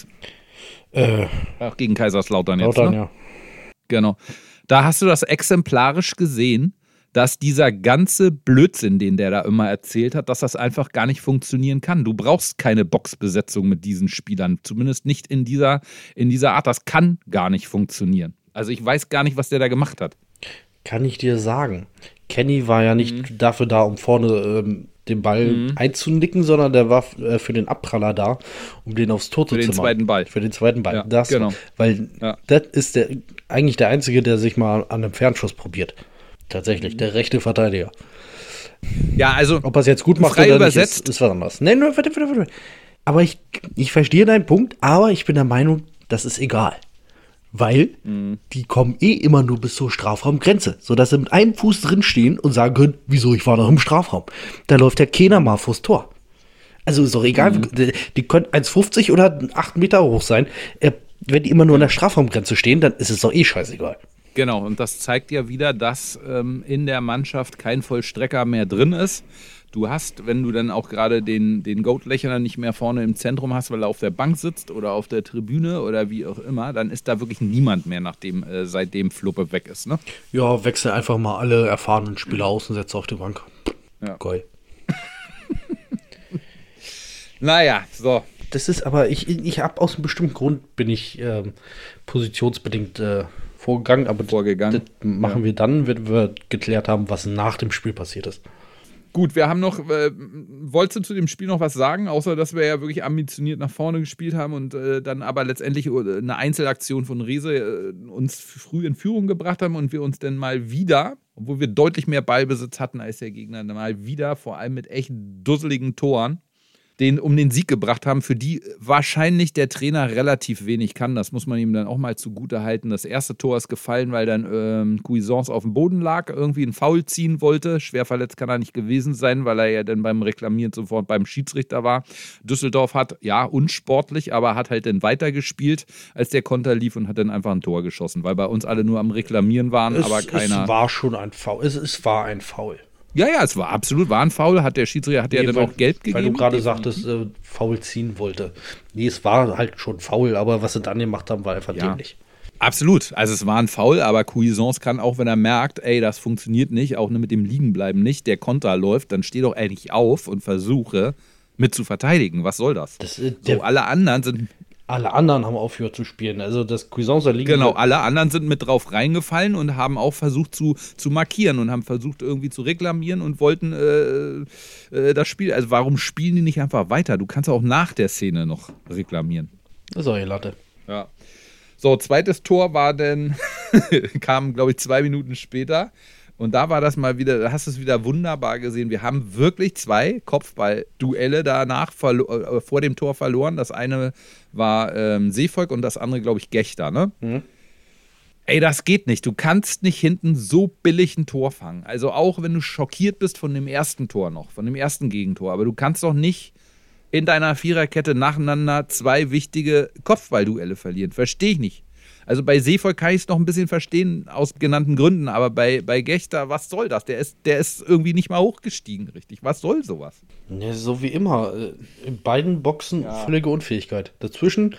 Auch gegen Kaiserslautern jetzt, ne? Ja. Genau. Da hast du das exemplarisch gesehen, dass dieser ganze Blödsinn, den der da immer erzählt hat, dass das einfach gar nicht funktionieren kann. Du brauchst keine Boxbesetzung mit diesen Spielern, zumindest nicht in dieser Art. Das kann gar nicht funktionieren. Also ich weiß gar nicht, was der da gemacht hat. Kann ich dir sagen. Kenny war ja nicht dafür da, um vorne den Ball einzunicken, sondern der war für den Abpraller da, um den aufs Tor zu zimmern. Für den zweiten Ball. Ja, das, genau. Weil das ist eigentlich der Einzige, der sich mal an einem Fernschuss probiert. Tatsächlich, der rechte Verteidiger. Ja, also ob er es jetzt gut macht frei oder übersetzt, nicht, ist was anderes. Nein, warte. Aber ich verstehe deinen Punkt, aber ich bin der Meinung, das ist egal. Weil die kommen immer nur bis zur Strafraumgrenze, sodass sie mit einem Fuß drinstehen und sagen können, wieso, ich war doch im Strafraum. Da läuft ja keiner mal vors Tor. Also ist doch egal, die können 1,50 oder 8 Meter hoch sein. Wenn die immer nur an der Strafraumgrenze stehen, dann ist es doch scheißegal. Genau, und das zeigt ja wieder, dass in der Mannschaft kein Vollstrecker mehr drin ist. Du hast, wenn du dann auch gerade den Goat-Lächeler nicht mehr vorne im Zentrum hast, weil er auf der Bank sitzt oder auf der Tribüne oder wie auch immer, dann ist da wirklich niemand mehr, seitdem Fluppe weg ist, ne? Ja, wechsel einfach mal alle erfahrenen Spieler aus und setze auf die Bank. Ja. Geil. Naja, so. Das ist aber, ich habe aus einem bestimmten Grund bin ich positionsbedingt vorgegangen, aber das machen wir dann, wenn wir geklärt haben, was nach dem Spiel passiert ist. Gut, wir haben noch, wolltest du zu dem Spiel noch was sagen, außer dass wir ja wirklich ambitioniert nach vorne gespielt haben und dann aber letztendlich eine Einzelaktion von Rehse uns früh in Führung gebracht haben und wir uns dann mal wieder, obwohl wir deutlich mehr Ballbesitz hatten als der Gegner, mal wieder, vor allem mit echt dusseligen Toren, um den Sieg gebracht haben, für die wahrscheinlich der Trainer relativ wenig kann. Das muss man ihm dann auch mal zugute halten. Das erste Tor ist gefallen, weil dann Cuisance auf dem Boden lag, irgendwie einen Foul ziehen wollte. Schwer verletzt kann er nicht gewesen sein, weil er ja dann beim Reklamieren sofort beim Schiedsrichter war. Düsseldorf hat, ja, unsportlich, aber hat halt dann weitergespielt, als der Konter lief und hat dann einfach ein Tor geschossen, weil bei uns alle nur am Reklamieren waren, aber keiner... Es war schon ein Foul. Es war ein Foul. Ja, es war ein Foul. Der Schiedsrichter hat ja dann auch gelb gegeben. Weil du gerade sagtest, Foul ziehen wollte. Nee, es war halt schon Foul, aber was sie dann gemacht haben, war einfach dämlich. Absolut. Also es war ein Foul, aber Cuisance kann auch, wenn er merkt, ey, das funktioniert nicht, auch mit dem Liegenbleiben nicht, der Konter läuft, dann steh doch endlich auf und versuche mit zu verteidigen. Was soll das? Alle anderen haben aufgehört zu spielen. Also das Cuisance liegen. Genau, alle anderen sind mit drauf reingefallen und haben auch versucht zu markieren und haben versucht irgendwie zu reklamieren und wollten das Spiel. Also warum spielen die nicht einfach weiter? Du kannst auch nach der Szene noch reklamieren. Das ist auch ihr Latte. Ja. So, zweites Tor war dann, kam, glaube ich, 2 Minuten später. Und da war das mal wieder, da hast du es wieder wunderbar gesehen. Wir haben wirklich 2 Kopfball-Duelle danach vor dem Tor verloren. Das eine war Seevolk und das andere, glaube ich, Gechter, ne? Mhm. Ey, das geht nicht. Du kannst nicht hinten so billig ein Tor fangen. Also auch wenn du schockiert bist von dem ersten Tor noch, von dem ersten Gegentor. Aber du kannst doch nicht in deiner Viererkette nacheinander 2 wichtige Kopfballduelle verlieren. Verstehe ich nicht. Also bei Seevolk kann ich es noch ein bisschen verstehen, aus genannten Gründen. Aber bei Gechter, was soll das? Der ist irgendwie nicht mal hochgestiegen, richtig. Was soll sowas? Ja, so wie immer. In beiden Boxen völlige Unfähigkeit. Dazwischen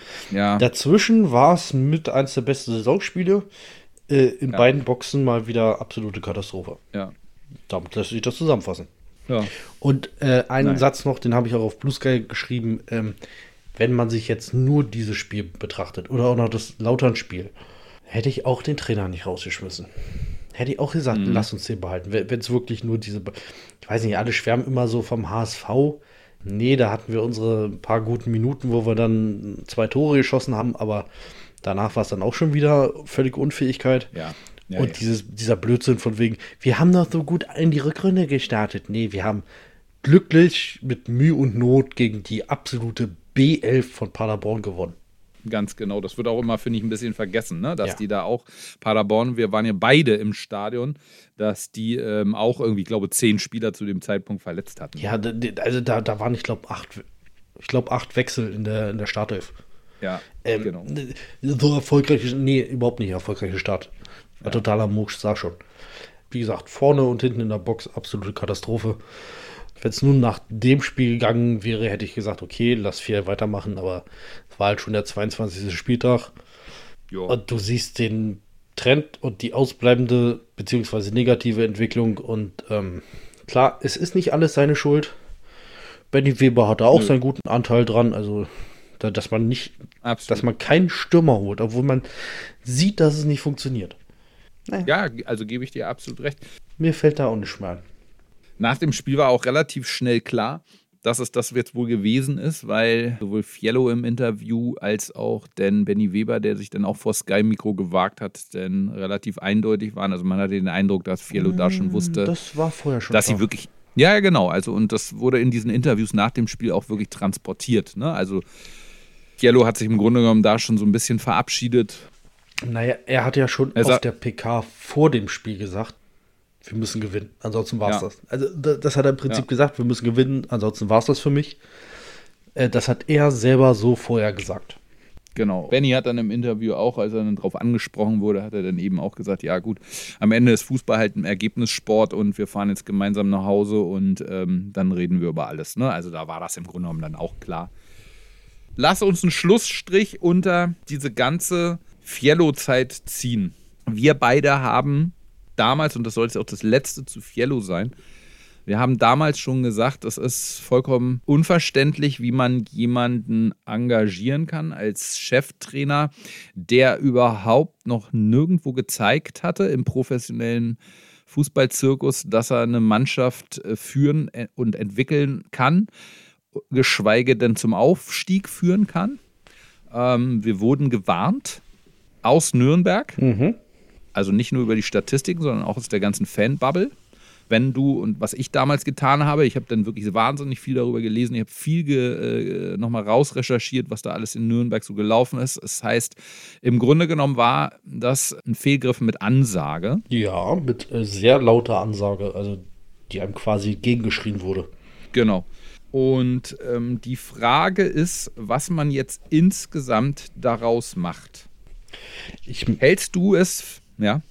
war es mit eines der besten Saisonspiele. In beiden Boxen mal wieder absolute Katastrophe. Ja. Damit lässt sich das zusammenfassen. Ja. Und einen Satz noch, den habe ich auch auf Blue Sky geschrieben. Wenn man sich jetzt nur dieses Spiel betrachtet oder auch noch das Lautern-Spiel, hätte ich auch den Trainer nicht rausgeschmissen. Hätte ich auch gesagt, lass uns den behalten. Wenn es wirklich nur ich weiß nicht, alle schwärmen immer so vom HSV. Nee, da hatten wir unsere paar guten Minuten, wo wir dann 2 Tore geschossen haben, aber danach war es dann auch schon wieder völlige Unfähigkeit. Ja. Und dieser Blödsinn von wegen, wir haben doch so gut in die Rückrunde gestartet. Nee, wir haben glücklich mit Mühe und Not gegen die absolute B11 von Paderborn gewonnen. Ganz genau. Das wird auch immer, finde ich, ein bisschen vergessen, ne? Dass die da auch, Paderborn, wir waren ja beide im Stadion, dass die auch irgendwie, ich glaube, 10 Spieler zu dem Zeitpunkt verletzt hatten. Ja, also da waren, ich glaube, 8 Wechsel in der Startelf. Ja, genau. So erfolgreich, nee, überhaupt nicht erfolgreicher Start. War totaler Musch, sag schon. Wie gesagt, vorne und hinten in der Box absolute Katastrophe. Wenn es nun nach dem Spiel gegangen wäre, hätte ich gesagt, okay, lass 4 weitermachen, aber es war halt schon der 22. Spieltag. Jo. Und du siehst den Trend und die ausbleibende bzw. negative Entwicklung und klar, es ist nicht alles seine Schuld. Benny Weber hatte auch seinen guten Anteil dran, also dass man keinen Stürmer holt, obwohl man sieht, dass es nicht funktioniert. Ja, also gebe ich dir absolut recht. Mir fällt da auch nicht mehr ein. Nach dem Spiel war auch relativ schnell klar, dass es das jetzt wohl gewesen ist, weil sowohl Fiello im Interview als auch denn Benny Weber, der sich dann auch vor Sky-Mikro gewagt hat, denn relativ eindeutig waren. Also man hatte den Eindruck, dass Fiello da schon wusste, das war vorher schon dass sie wirklich, ja genau, also und das wurde in diesen Interviews nach dem Spiel auch wirklich transportiert. Ne? Also Fiello hat sich im Grunde genommen da schon so ein bisschen verabschiedet. Naja, er hat ja schon auf der PK vor dem Spiel gesagt, wir müssen gewinnen, ansonsten war es das. Also das hat er im Prinzip gesagt, wir müssen gewinnen, ansonsten war es das für mich. Das hat er selber so vorher gesagt. Genau. Benny hat dann im Interview auch, als er dann darauf angesprochen wurde, hat er dann eben auch gesagt, ja gut, am Ende ist Fußball halt ein Ergebnissport und wir fahren jetzt gemeinsam nach Hause und dann reden wir über alles. Ne? Also da war das im Grunde genommen dann auch klar. Lass uns einen Schlussstrich unter diese ganze Fiello-Zeit ziehen. Wir beide haben damals, und das soll jetzt auch das letzte zu Fiello sein, wir haben damals schon gesagt, es ist vollkommen unverständlich, wie man jemanden engagieren kann als Cheftrainer, der überhaupt noch nirgendwo gezeigt hatte im professionellen Fußballzirkus, dass er eine Mannschaft führen und entwickeln kann, geschweige denn zum Aufstieg führen kann. Wir wurden gewarnt aus Nürnberg, also nicht nur über die Statistiken, sondern auch aus der ganzen Fanbubble. Wenn du, und was ich damals getan habe, ich habe dann wirklich wahnsinnig viel darüber gelesen, ich habe viel nochmal rausrecherchiert, was da alles in Nürnberg so gelaufen ist. Das heißt, im Grunde genommen war das ein Fehlgriff mit Ansage. Ja, mit sehr lauter Ansage, also die einem quasi gegengeschrien wurde. Genau. Und die Frage ist, was man jetzt insgesamt daraus macht. Hältst du es, ja?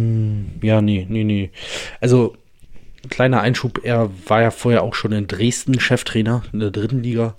Ja, nee. Also, kleiner Einschub, er war ja vorher auch schon in Dresden Cheftrainer in der 3. Liga.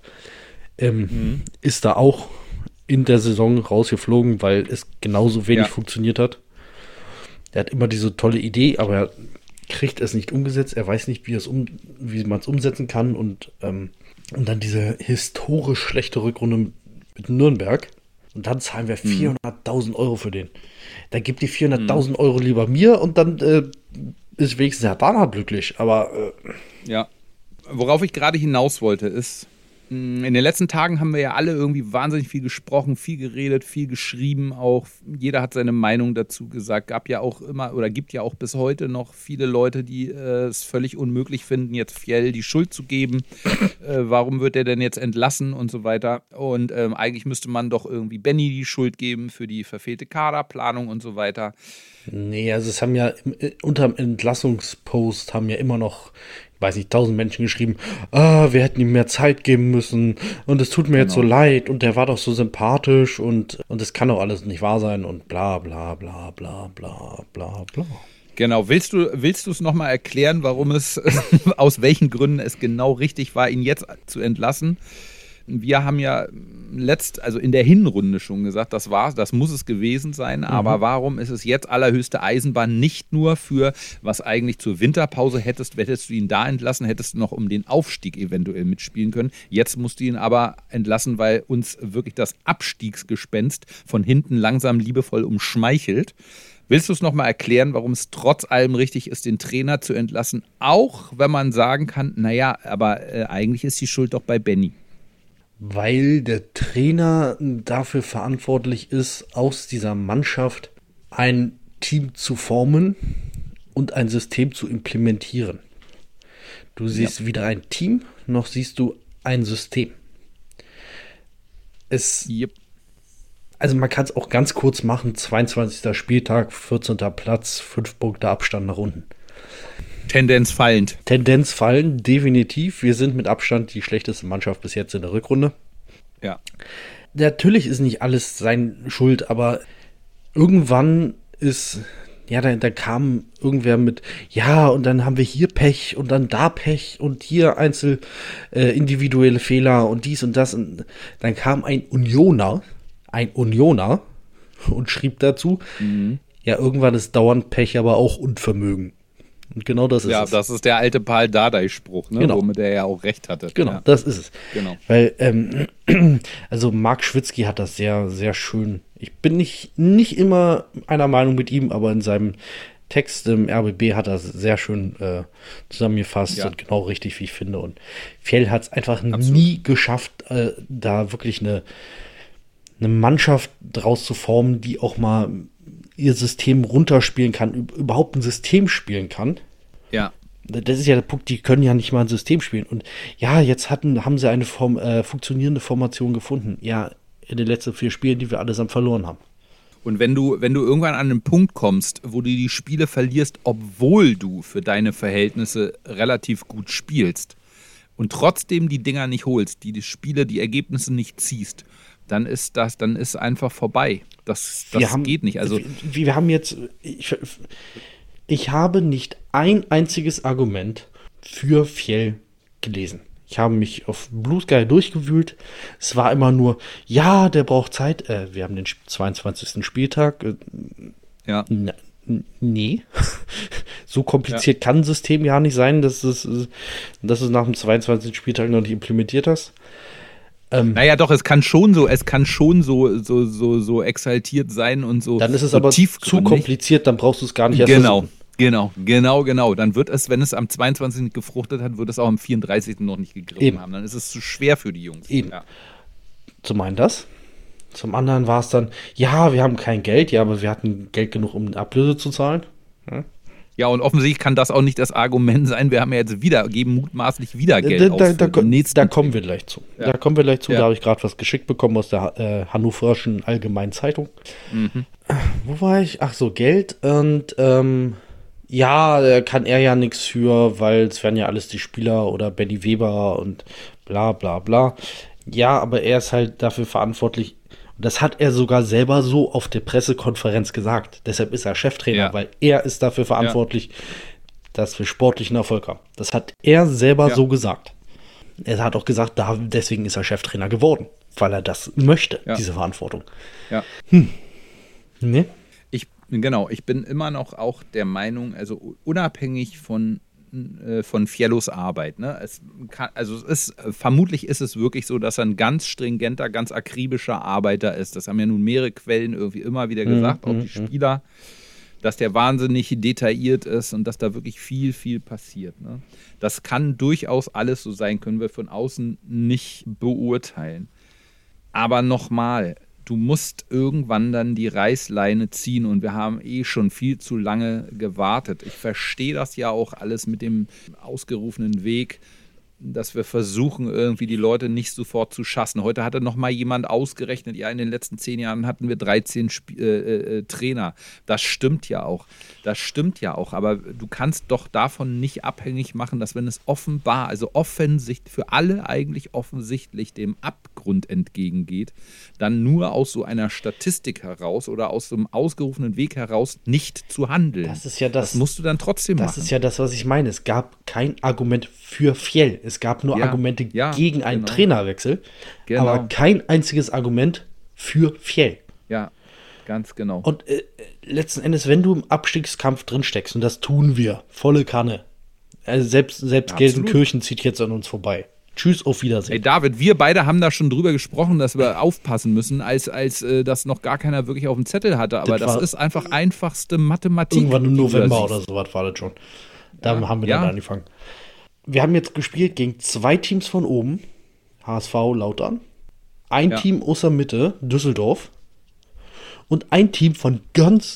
Ist da auch in der Saison rausgeflogen, weil es genauso wenig funktioniert hat. Er hat immer diese tolle Idee, aber er kriegt es nicht umgesetzt. Er weiß nicht, wie man es umsetzen kann. Und dann diese historisch schlechte Rückrunde mit Nürnberg. Und dann zahlen wir 400.000 Euro für den. Dann gibt die 400.000 Euro lieber mir und dann ist wenigstens Herr Dana glücklich. Aber ja, worauf ich gerade hinaus wollte, ist, In den letzten Tagen haben wir ja alle irgendwie wahnsinnig viel gesprochen, viel geredet, viel geschrieben auch. Jeder hat seine Meinung dazu gesagt. Gab ja auch immer oder gibt ja auch bis heute noch viele Leute, die es völlig unmöglich finden, jetzt Fjell die Schuld zu geben. Warum wird er denn jetzt entlassen und so weiter? Und eigentlich müsste man doch irgendwie Benny die Schuld geben für die verfehlte Kaderplanung und so weiter. Nee, also es haben ja unter dem Entlassungspost haben ja immer noch, ich weiß nicht, 1000 Menschen geschrieben, wir hätten ihm mehr Zeit geben müssen und es tut mir jetzt so leid und der war doch so sympathisch und es kann doch alles nicht wahr sein und bla bla bla bla bla bla bla. Genau, willst du es nochmal erklären, warum es, aus welchen Gründen es genau richtig war, ihn jetzt zu entlassen? Wir haben ja also in der Hinrunde schon gesagt, das muss es gewesen sein, aber warum ist es jetzt allerhöchste Eisenbahn nicht nur für, was eigentlich zur Winterpause hättest du ihn da entlassen, hättest du noch um den Aufstieg eventuell mitspielen können. Jetzt musst du ihn aber entlassen, weil uns wirklich das Abstiegsgespenst von hinten langsam liebevoll umschmeichelt. Willst du es nochmal erklären, warum es trotz allem richtig ist, den Trainer zu entlassen, auch wenn man sagen kann, naja, aber eigentlich ist die Schuld doch bei Benny. Weil der Trainer dafür verantwortlich ist, aus dieser Mannschaft ein Team zu formen und ein System zu implementieren. Du siehst weder ein Team, noch siehst du ein System. Also man kann es auch ganz kurz machen, 22. Spieltag, 14. Platz, 5 Punkte Abstand nach unten. Tendenz fallend. Tendenz fallend, definitiv. Wir sind mit Abstand die schlechteste Mannschaft bis jetzt in der Rückrunde. Ja. Natürlich ist nicht alles seine Schuld, aber irgendwann da kam irgendwer mit, ja, und dann haben wir hier Pech und dann da Pech und hier individuelle Fehler und dies und das. Und dann kam ein Unioner und schrieb dazu, ja, irgendwann ist dauernd Pech, aber auch Unvermögen. Und genau das ist es. Ja, das ist der alte Paul Dardai-Spruch, ne? Genau. Womit er ja auch recht hatte. Genau, ja. Das ist es. Genau. Weil, also Marc Schwitzky hat das sehr, sehr schön. Ich bin nicht immer einer Meinung mit ihm, aber in seinem Text im RBB hat er sehr schön zusammengefasst und genau richtig, wie ich finde. Und Fjell hat es einfach nie geschafft, da wirklich eine Mannschaft draus zu formen, die auch mal ihr System runterspielen kann, überhaupt ein System spielen kann. Ja. Das ist ja der Punkt, die können ja nicht mal ein System spielen. Und ja, jetzt haben sie eine funktionierende Formation gefunden. Ja, in den letzten 4 Spielen, die wir allesamt verloren haben. Und wenn du irgendwann an einen Punkt kommst, wo du die Spiele verlierst, obwohl du für deine Verhältnisse relativ gut spielst und trotzdem die Dinger nicht holst, die Spiele, die Ergebnisse nicht ziehst, dann ist einfach vorbei. Das geht nicht. Also wir haben jetzt, ich habe nicht ein einziges Argument für Fjell gelesen. Ich habe mich auf Blue Sky durchgewühlt. Es war immer nur, ja, der braucht Zeit. Wir haben den 22. Spieltag. Ja. Nee. So kompliziert kann ein System ja nicht sein, dass es nach dem 22. Spieltag noch nicht implementiert hast. Naja, doch, es kann schon so exaltiert sein und so. Dann ist es so aber zu kompliziert, dann brauchst du es gar nicht erst Genau. Dann wird es, wenn es am 22. gefruchtet hat, wird es auch am 34. noch nicht gegriffen haben. Dann ist es zu schwer für die Jungs. Eben. Ja. Zum einen das. Zum anderen war es dann, ja, wir haben kein Geld, ja, aber wir hatten Geld genug, um eine Ablöse zu zahlen. Ja, und offensichtlich kann das auch nicht das Argument sein. Wir haben ja jetzt geben mutmaßlich wieder Geld aus. Da kommen wir gleich zu. Ja. Da habe ich gerade was geschickt bekommen aus der Hannoverschen Allgemeinen Zeitung. Wo war ich? Ach so, Geld. Und ja, da kann er ja nichts für, weil es werden ja alles die Spieler oder Benny Weber und bla bla bla. Ja, aber er ist halt dafür verantwortlich. Das hat er sogar selber so auf der Pressekonferenz gesagt. Deshalb ist er Cheftrainer, weil er ist dafür verantwortlich, dass wir sportlichen Erfolg haben. Das hat er selber so gesagt. Er hat auch gesagt, deswegen ist er Cheftrainer geworden, weil er das möchte, diese Verantwortung. Ja. Ne? Ich bin immer noch auch der Meinung, also unabhängig von Fjellos Arbeit. Ne? Vermutlich ist es wirklich so, dass er ein ganz stringenter, ganz akribischer Arbeiter ist. Das haben ja nun mehrere Quellen irgendwie immer wieder gesagt, auch die Spieler. dass der wahnsinnig detailliert ist und dass da wirklich viel, viel passiert. Ne? Das kann durchaus alles so sein, können wir von außen nicht beurteilen. Aber nochmal, du musst irgendwann dann die Reißleine ziehen und wir haben schon viel zu lange gewartet. Ich verstehe das ja auch alles mit dem ausgerufenen Weg, dass wir versuchen, irgendwie die Leute nicht sofort zu schassen. Heute hatte noch mal jemand ausgerechnet, ja, in den letzten 10 Jahren hatten wir 13 Trainer. Das stimmt ja auch. Aber du kannst doch davon nicht abhängig machen, dass wenn es offenbar, also für alle eigentlich offensichtlich dem Abgrund entgegengeht, dann nur aus so einer Statistik heraus oder aus so einem ausgerufenen Weg heraus nicht zu handeln. Das musst du dann trotzdem machen. Das ist ja das, was ich meine. Es gab kein Argument für Fjell. Es gab nur Argumente gegen einen Trainerwechsel, aber kein einziges Argument für Fjell. Ja, ganz genau. Und letzten Endes, wenn du im Abstiegskampf drin steckst, und das tun wir, volle Kanne, also selbst Gelsenkirchen zieht jetzt an uns vorbei. Tschüss, auf Wiedersehen. Hey David, wir beide haben da schon drüber gesprochen, dass wir aufpassen müssen, als das noch gar keiner wirklich auf dem Zettel hatte. Aber das ist einfach einfachste Mathematik. Irgendwann im November oder so was war das schon. Da haben wir dann angefangen. Wir haben jetzt gespielt gegen 2 Teams von oben, HSV, Lautern, ein Team aus der Mitte, Düsseldorf, und ein Team von ganz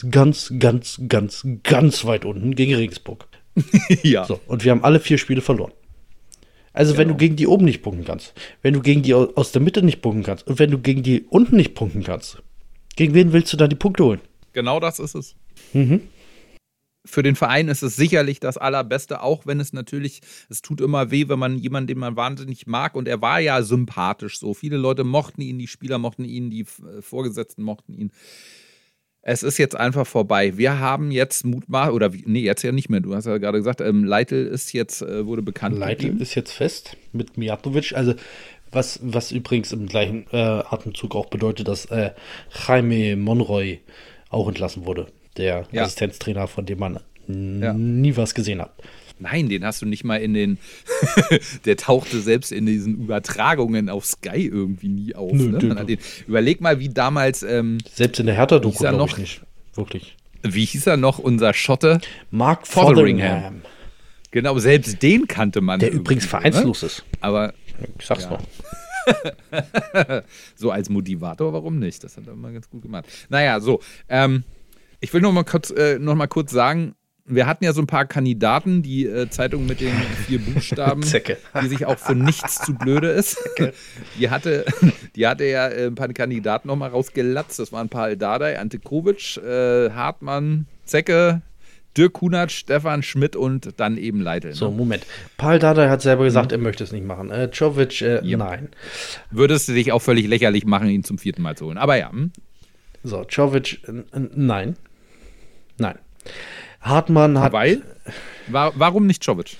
weit unten gegen Regensburg. Ja. So, und wir haben alle 4 Spiele verloren. Also wenn du gegen die oben nicht punkten kannst, wenn du gegen die aus der Mitte nicht punkten kannst und wenn du gegen die unten nicht punkten kannst, gegen wen willst du dann die Punkte holen? Genau das ist es. Für den Verein ist es sicherlich das Allerbeste, auch wenn es natürlich, es tut immer weh, wenn man jemanden, den man wahnsinnig mag, und er war ja sympathisch so. Viele Leute mochten ihn, die Spieler mochten ihn, die Vorgesetzten mochten ihn. Es ist jetzt einfach vorbei. Wir haben jetzt jetzt ja nicht mehr. Du hast ja gerade gesagt, Leitl ist jetzt, wurde bekannt. Leitl ist jetzt fest mit Mijatovic. Also was übrigens im gleichen Atemzug auch bedeutet, dass Jaime Monroy auch entlassen wurde. Der Assistenztrainer, von dem man nie was gesehen hat. Nein, den hast du nicht mal in den der tauchte selbst in diesen Übertragungen auf Sky irgendwie nie auf. Überleg mal, wie damals selbst in der Hertha-Doku glaube ich nicht. Wirklich. Wie hieß er noch, unser Schotte? Mark Fotheringham. Genau, selbst den kannte man. Der übrigens vereinslos ist. Aber ich sag's noch. So als Motivator, warum nicht? Das hat er immer ganz gut gemacht. Naja, so. Ich will noch mal kurz sagen, wir hatten ja so ein paar Kandidaten, die Zeitung mit den 4 Buchstaben, die sich auch für nichts zu blöde ist. Die hatte ja ein paar Kandidaten noch mal rausgelatzt. Das waren Paul Dardai, Ante Kovic, Hartmann, Zecke, Dirk Kunert, Stefan Schmidt und dann eben Leitl. So, Moment. Paul Dardai hat selber gesagt, er möchte es nicht machen. Czovic, nein. Würdest du dich auch völlig lächerlich machen, ihn zum 4. Mal zu holen. Aber ja. So, Czovic, nein. Nein. Hartmann hat... Weil? Warum nicht Czovic?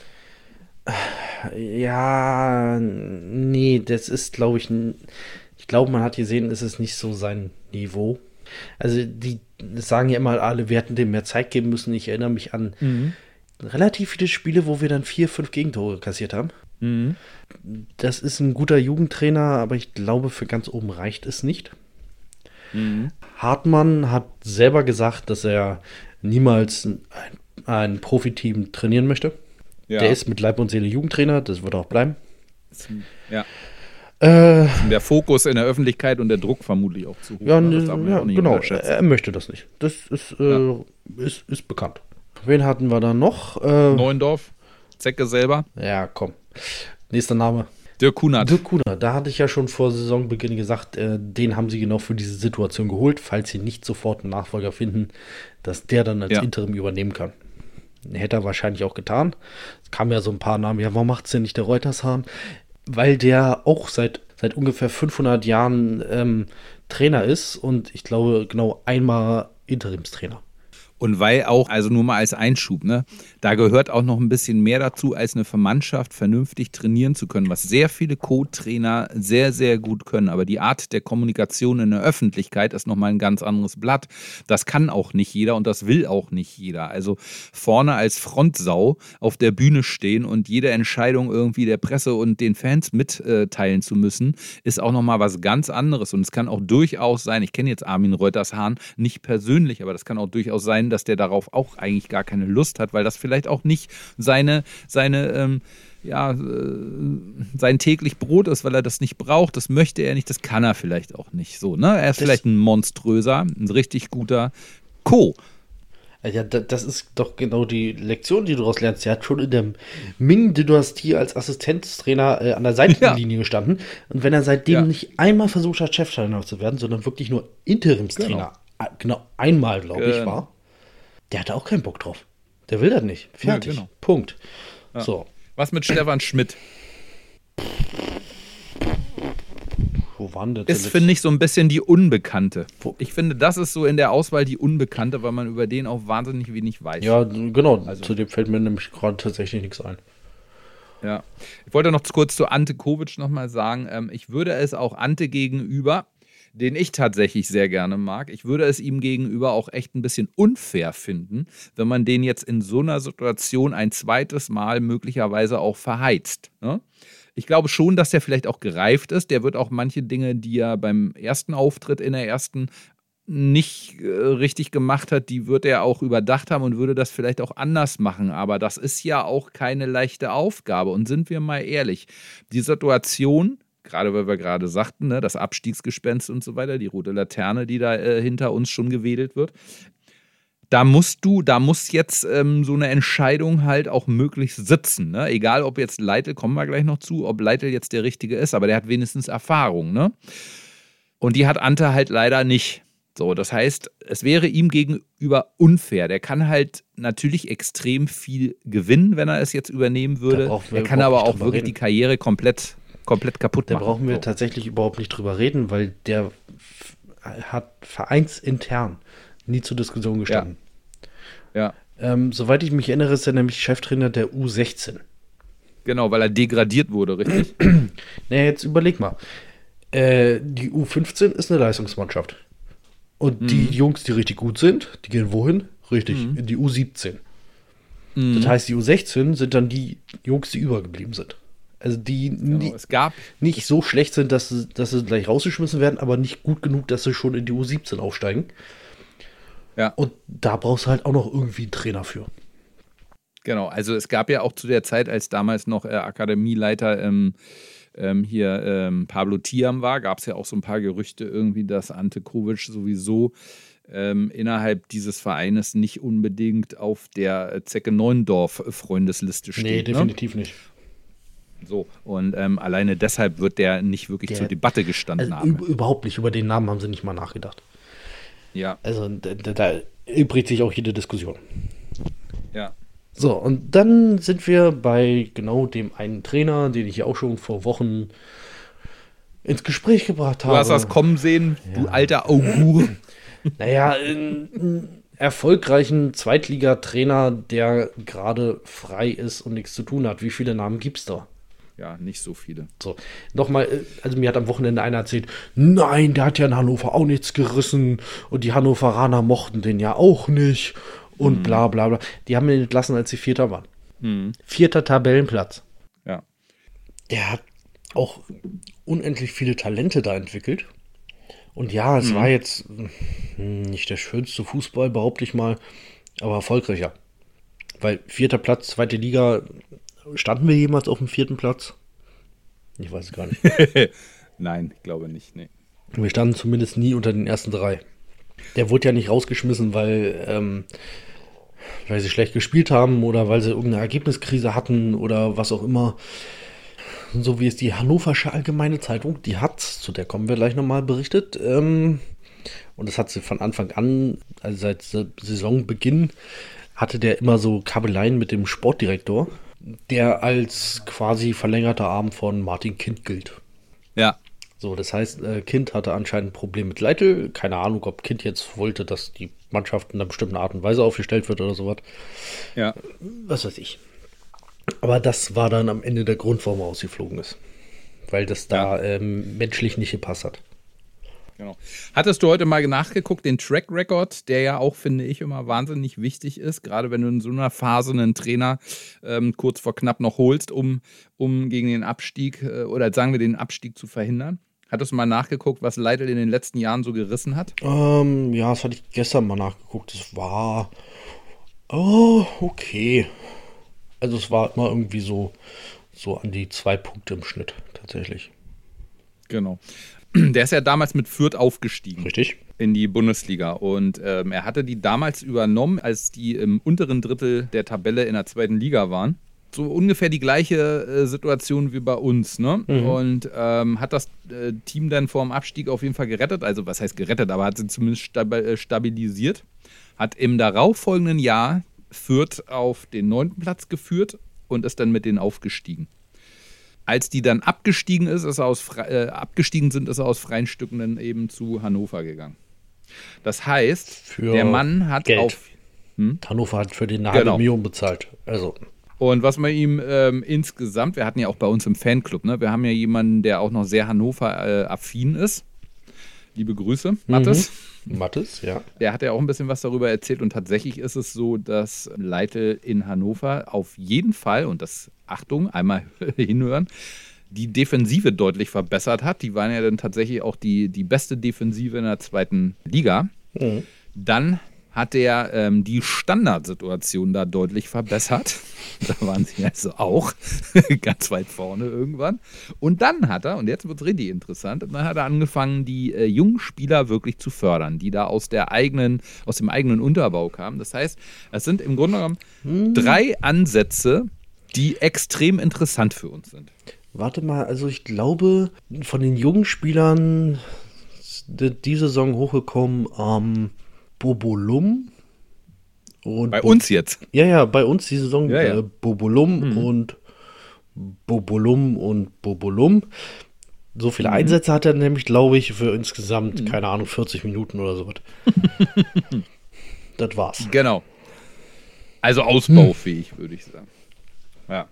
Ja, nee, das ist, glaube ich, ich glaube, man hat gesehen, es ist nicht so sein Niveau. Also, die sagen ja immer alle, wir hätten dem mehr Zeit geben müssen. Ich erinnere mich an relativ viele Spiele, wo wir dann 4, 5 Gegentore kassiert haben. Das ist ein guter Jugendtrainer, aber ich glaube, für ganz oben reicht es nicht. Hartmann hat selber gesagt, dass er niemals ein Profiteam trainieren möchte. Ja. Der ist mit Leib und Seele Jugendtrainer, das wird auch bleiben. Ja. Der Fokus in der Öffentlichkeit und der Druck vermutlich auch zu hoch. Ja, genau. Er möchte das nicht. Das ist bekannt. Wen hatten wir da noch? Neuendorf, Zecke selber. Ja, komm. Nächster Name. Dirk Kunert. Da hatte ich ja schon vor Saisonbeginn gesagt, den haben sie genau für diese Situation geholt, falls sie nicht sofort einen Nachfolger finden, dass der dann als Interim übernehmen kann. Hätte er wahrscheinlich auch getan. Es kamen ja so ein paar Namen, warum macht es denn nicht der Reutershahn? Weil der auch seit ungefähr 500 Jahren Trainer ist und ich glaube genau einmal Interimstrainer. Und weil auch, also nur mal als Einschub, ne, da gehört auch noch ein bisschen mehr dazu, als eine Mannschaft vernünftig trainieren zu können, was sehr viele Co-Trainer sehr, sehr gut können. Aber die Art der Kommunikation in der Öffentlichkeit ist nochmal ein ganz anderes Blatt. Das kann auch nicht jeder und das will auch nicht jeder. Also vorne als Frontsau auf der Bühne stehen und jede Entscheidung irgendwie der Presse und den Fans mitteilen zu müssen, ist auch nochmal was ganz anderes. Und es kann auch durchaus sein, ich kenne jetzt Armin Reutershahn nicht persönlich, aber das kann auch durchaus sein, dass der darauf auch eigentlich gar keine Lust hat, weil das vielleicht auch nicht sein täglich Brot ist, weil er das nicht braucht, das möchte er nicht, das kann er vielleicht auch nicht so, ne? Er ist vielleicht ein monströser, ein richtig guter Co. Ja, das ist doch genau die Lektion, die du daraus lernst. Er hat schon in der Ming-Dynastie als Assistenztrainer an der Seitenlinie gestanden. Und wenn er seitdem nicht einmal versucht hat, Cheftrainer zu werden, sondern wirklich nur Interimstrainer, genau einmal, glaube ich, war, der hatte auch keinen Bock drauf. Der will das nicht. Fertig. Ja, genau. Punkt. Ja. So. Was mit Stefan Schmidt? Wo waren das? Ist, finde ich, so ein bisschen die Unbekannte. Ich finde, das ist so in der Auswahl die Unbekannte, weil man über den auch wahnsinnig wenig weiß. Ja, genau. Also, zu dem fällt mir nämlich gerade tatsächlich nichts ein. Ja. Ich wollte noch kurz zu Ante Kovic nochmal sagen, ich würde es auch Ante gegenüber, den ich tatsächlich sehr gerne mag, ich würde es ihm gegenüber auch echt ein bisschen unfair finden, wenn man den jetzt in so einer Situation ein zweites Mal möglicherweise auch verheizt. Ne? Ich glaube schon, dass der vielleicht auch gereift ist. Der wird auch manche Dinge, die er beim ersten Auftritt in der ersten nicht richtig gemacht hat, die wird er auch überdacht haben und würde das vielleicht auch anders machen. Aber das ist ja auch keine leichte Aufgabe. Und sind wir mal ehrlich, die Situation, gerade weil wir gerade sagten, ne, das Abstiegsgespenst und so weiter, die rote Laterne, die da hinter uns schon gewedelt wird, da muss jetzt so eine Entscheidung halt auch möglichst sitzen. Ne? Egal, ob jetzt Leitl, kommen wir gleich noch zu, ob Leitl jetzt der Richtige ist, aber der hat wenigstens Erfahrung. Ne? Und die hat Ante halt leider nicht. So, das heißt, es wäre ihm gegenüber unfair. Der kann halt natürlich extrem viel gewinnen, wenn er es jetzt übernehmen würde. Er kann aber auch wirklich die Karriere komplett kaputt machen. Da brauchen wir tatsächlich überhaupt nicht drüber reden, weil der hat vereinsintern nie zur Diskussion gestanden. Ja. Soweit ich mich erinnere, ist er nämlich Cheftrainer der U16. Genau, weil er degradiert wurde, richtig? Naja, jetzt überleg mal. Die U15 ist eine Leistungsmannschaft. Und die Jungs, die richtig gut sind, die gehen wohin? Richtig, in die U17. Das heißt, die U16 sind dann die Jungs, die übergeblieben sind. Also die nicht so schlecht sind, dass sie gleich rausgeschmissen werden, aber nicht gut genug, dass sie schon in die U17 aufsteigen. Ja. Und da brauchst du halt auch noch irgendwie einen Trainer für. Genau, also es gab ja auch zu der Zeit, als damals noch Akademieleiter Pablo Thiam war, gab es ja auch so ein paar Gerüchte irgendwie, dass Ante Kovic sowieso innerhalb dieses Vereines nicht unbedingt auf der Zecke Neuendorf-Freundesliste steht. Nee, definitiv nicht. So, und alleine deshalb wird der nicht wirklich zur Debatte gestanden haben. Überhaupt nicht, über den Namen haben sie nicht mal nachgedacht. Ja. Also da übrigt sich auch jede Diskussion. Ja. So, und dann sind wir bei genau dem einen Trainer, den ich ja auch schon vor Wochen ins Gespräch gebracht habe. Du hast das kommen sehen, du alter Augur. Naja, einen erfolgreichen Zweitligatrainer, der gerade frei ist und nichts zu tun hat. Wie viele Namen gibt's da? Ja, nicht so viele. So, nochmal, also mir hat am Wochenende einer erzählt, nein, der hat ja in Hannover auch nichts gerissen und die Hannoveraner mochten den ja auch nicht und bla bla bla. Die haben ihn entlassen, als sie Vierter waren. 4. Tabellenplatz. Ja. Der hat auch unendlich viele Talente da entwickelt. Und ja, es war jetzt nicht der schönste Fußball, behaupte ich mal, aber erfolgreicher. Weil 4. Platz, 2. Liga, standen wir jemals auf dem 4. Platz? Ich weiß es gar nicht. Nein, ich glaube nicht, nee. Wir standen zumindest nie unter den ersten 3. Der wurde ja nicht rausgeschmissen, weil sie schlecht gespielt haben oder weil sie irgendeine Ergebniskrise hatten oder was auch immer. So wie es die Hannoversche Allgemeine Zeitung, die hat, zu der kommen wir gleich nochmal, berichtet. Und das hat sie von Anfang an, also seit Saisonbeginn, hatte der immer so Kabeleien mit dem Sportdirektor, der als quasi verlängerter Arm von Martin Kind gilt. Ja. So, das heißt, Kind hatte anscheinend ein Problem mit Leitl. Keine Ahnung, ob Kind jetzt wollte, dass die Mannschaft in einer bestimmten Art und Weise aufgestellt wird oder sowas. Ja. Was weiß ich. Aber das war dann am Ende der Grund, warum er ausgeflogen ist. Weil das da menschlich nicht gepasst hat. Genau. Hattest du heute mal nachgeguckt, den Track Record, der ja auch, finde ich, immer wahnsinnig wichtig ist, gerade wenn du in so einer Phase einen Trainer kurz vor knapp noch holst, um gegen den Abstieg oder sagen wir den Abstieg zu verhindern. Hattest du mal nachgeguckt, was Leitl in den letzten Jahren so gerissen hat? Ja, das hatte ich gestern mal nachgeguckt. Das war okay. Also es war immer irgendwie so an die 2 Punkte im Schnitt tatsächlich. Genau. Der ist ja damals mit Fürth aufgestiegen. Richtig. In die Bundesliga. Und er hatte die damals übernommen, als die im unteren Drittel der Tabelle in der 2. Liga waren. So ungefähr die gleiche Situation wie bei uns, ne? Und hat das Team dann vor dem Abstieg auf jeden Fall gerettet. Also was heißt gerettet, aber hat sie zumindest stabilisiert. Hat im darauffolgenden Jahr Fürth auf den 9. Platz geführt und ist dann mit denen aufgestiegen. Als die dann abgestiegen sind, ist er aus freien Stücken dann eben zu Hannover gegangen. Das heißt, der Mann hat Geld. Hannover hat für den eine halbe Million bezahlt. Also. Und was man ihm insgesamt, wir hatten ja auch bei uns im Fanclub, ne, wir haben ja jemanden, der auch noch sehr Hannover-affin ist. Liebe Grüße, Mathis. Mathis, ja. Der hat ja auch ein bisschen was darüber erzählt und tatsächlich ist es so, dass Leitl in Hannover auf jeden Fall, und das, Achtung, einmal hinhören, die Defensive deutlich verbessert hat. Die waren ja dann tatsächlich auch die beste Defensive in der 2. Liga. Dann hat er die Standardsituation da deutlich verbessert. Da waren sie also auch ganz weit vorne irgendwann. Und dann hat er, und jetzt wird es richtig interessant, dann hat er angefangen, die jungen Spieler wirklich zu fördern, die da aus dem eigenen Unterbau kamen. Das heißt, es sind im Grunde genommen 3 Ansätze, die extrem interessant für uns sind. Warte mal, also ich glaube, von den jungen Spielern die Saison hochgekommen, Bobolum. Und bei uns jetzt? Ja, bei uns die Saison. Ja. Bobolum und Bobolum und Bobolum. So viele Einsätze hat er nämlich, glaube ich, für insgesamt, keine Ahnung, 40 Minuten oder so was. Das war's. Genau. Also ausbaufähig, würde ich sagen. Ja.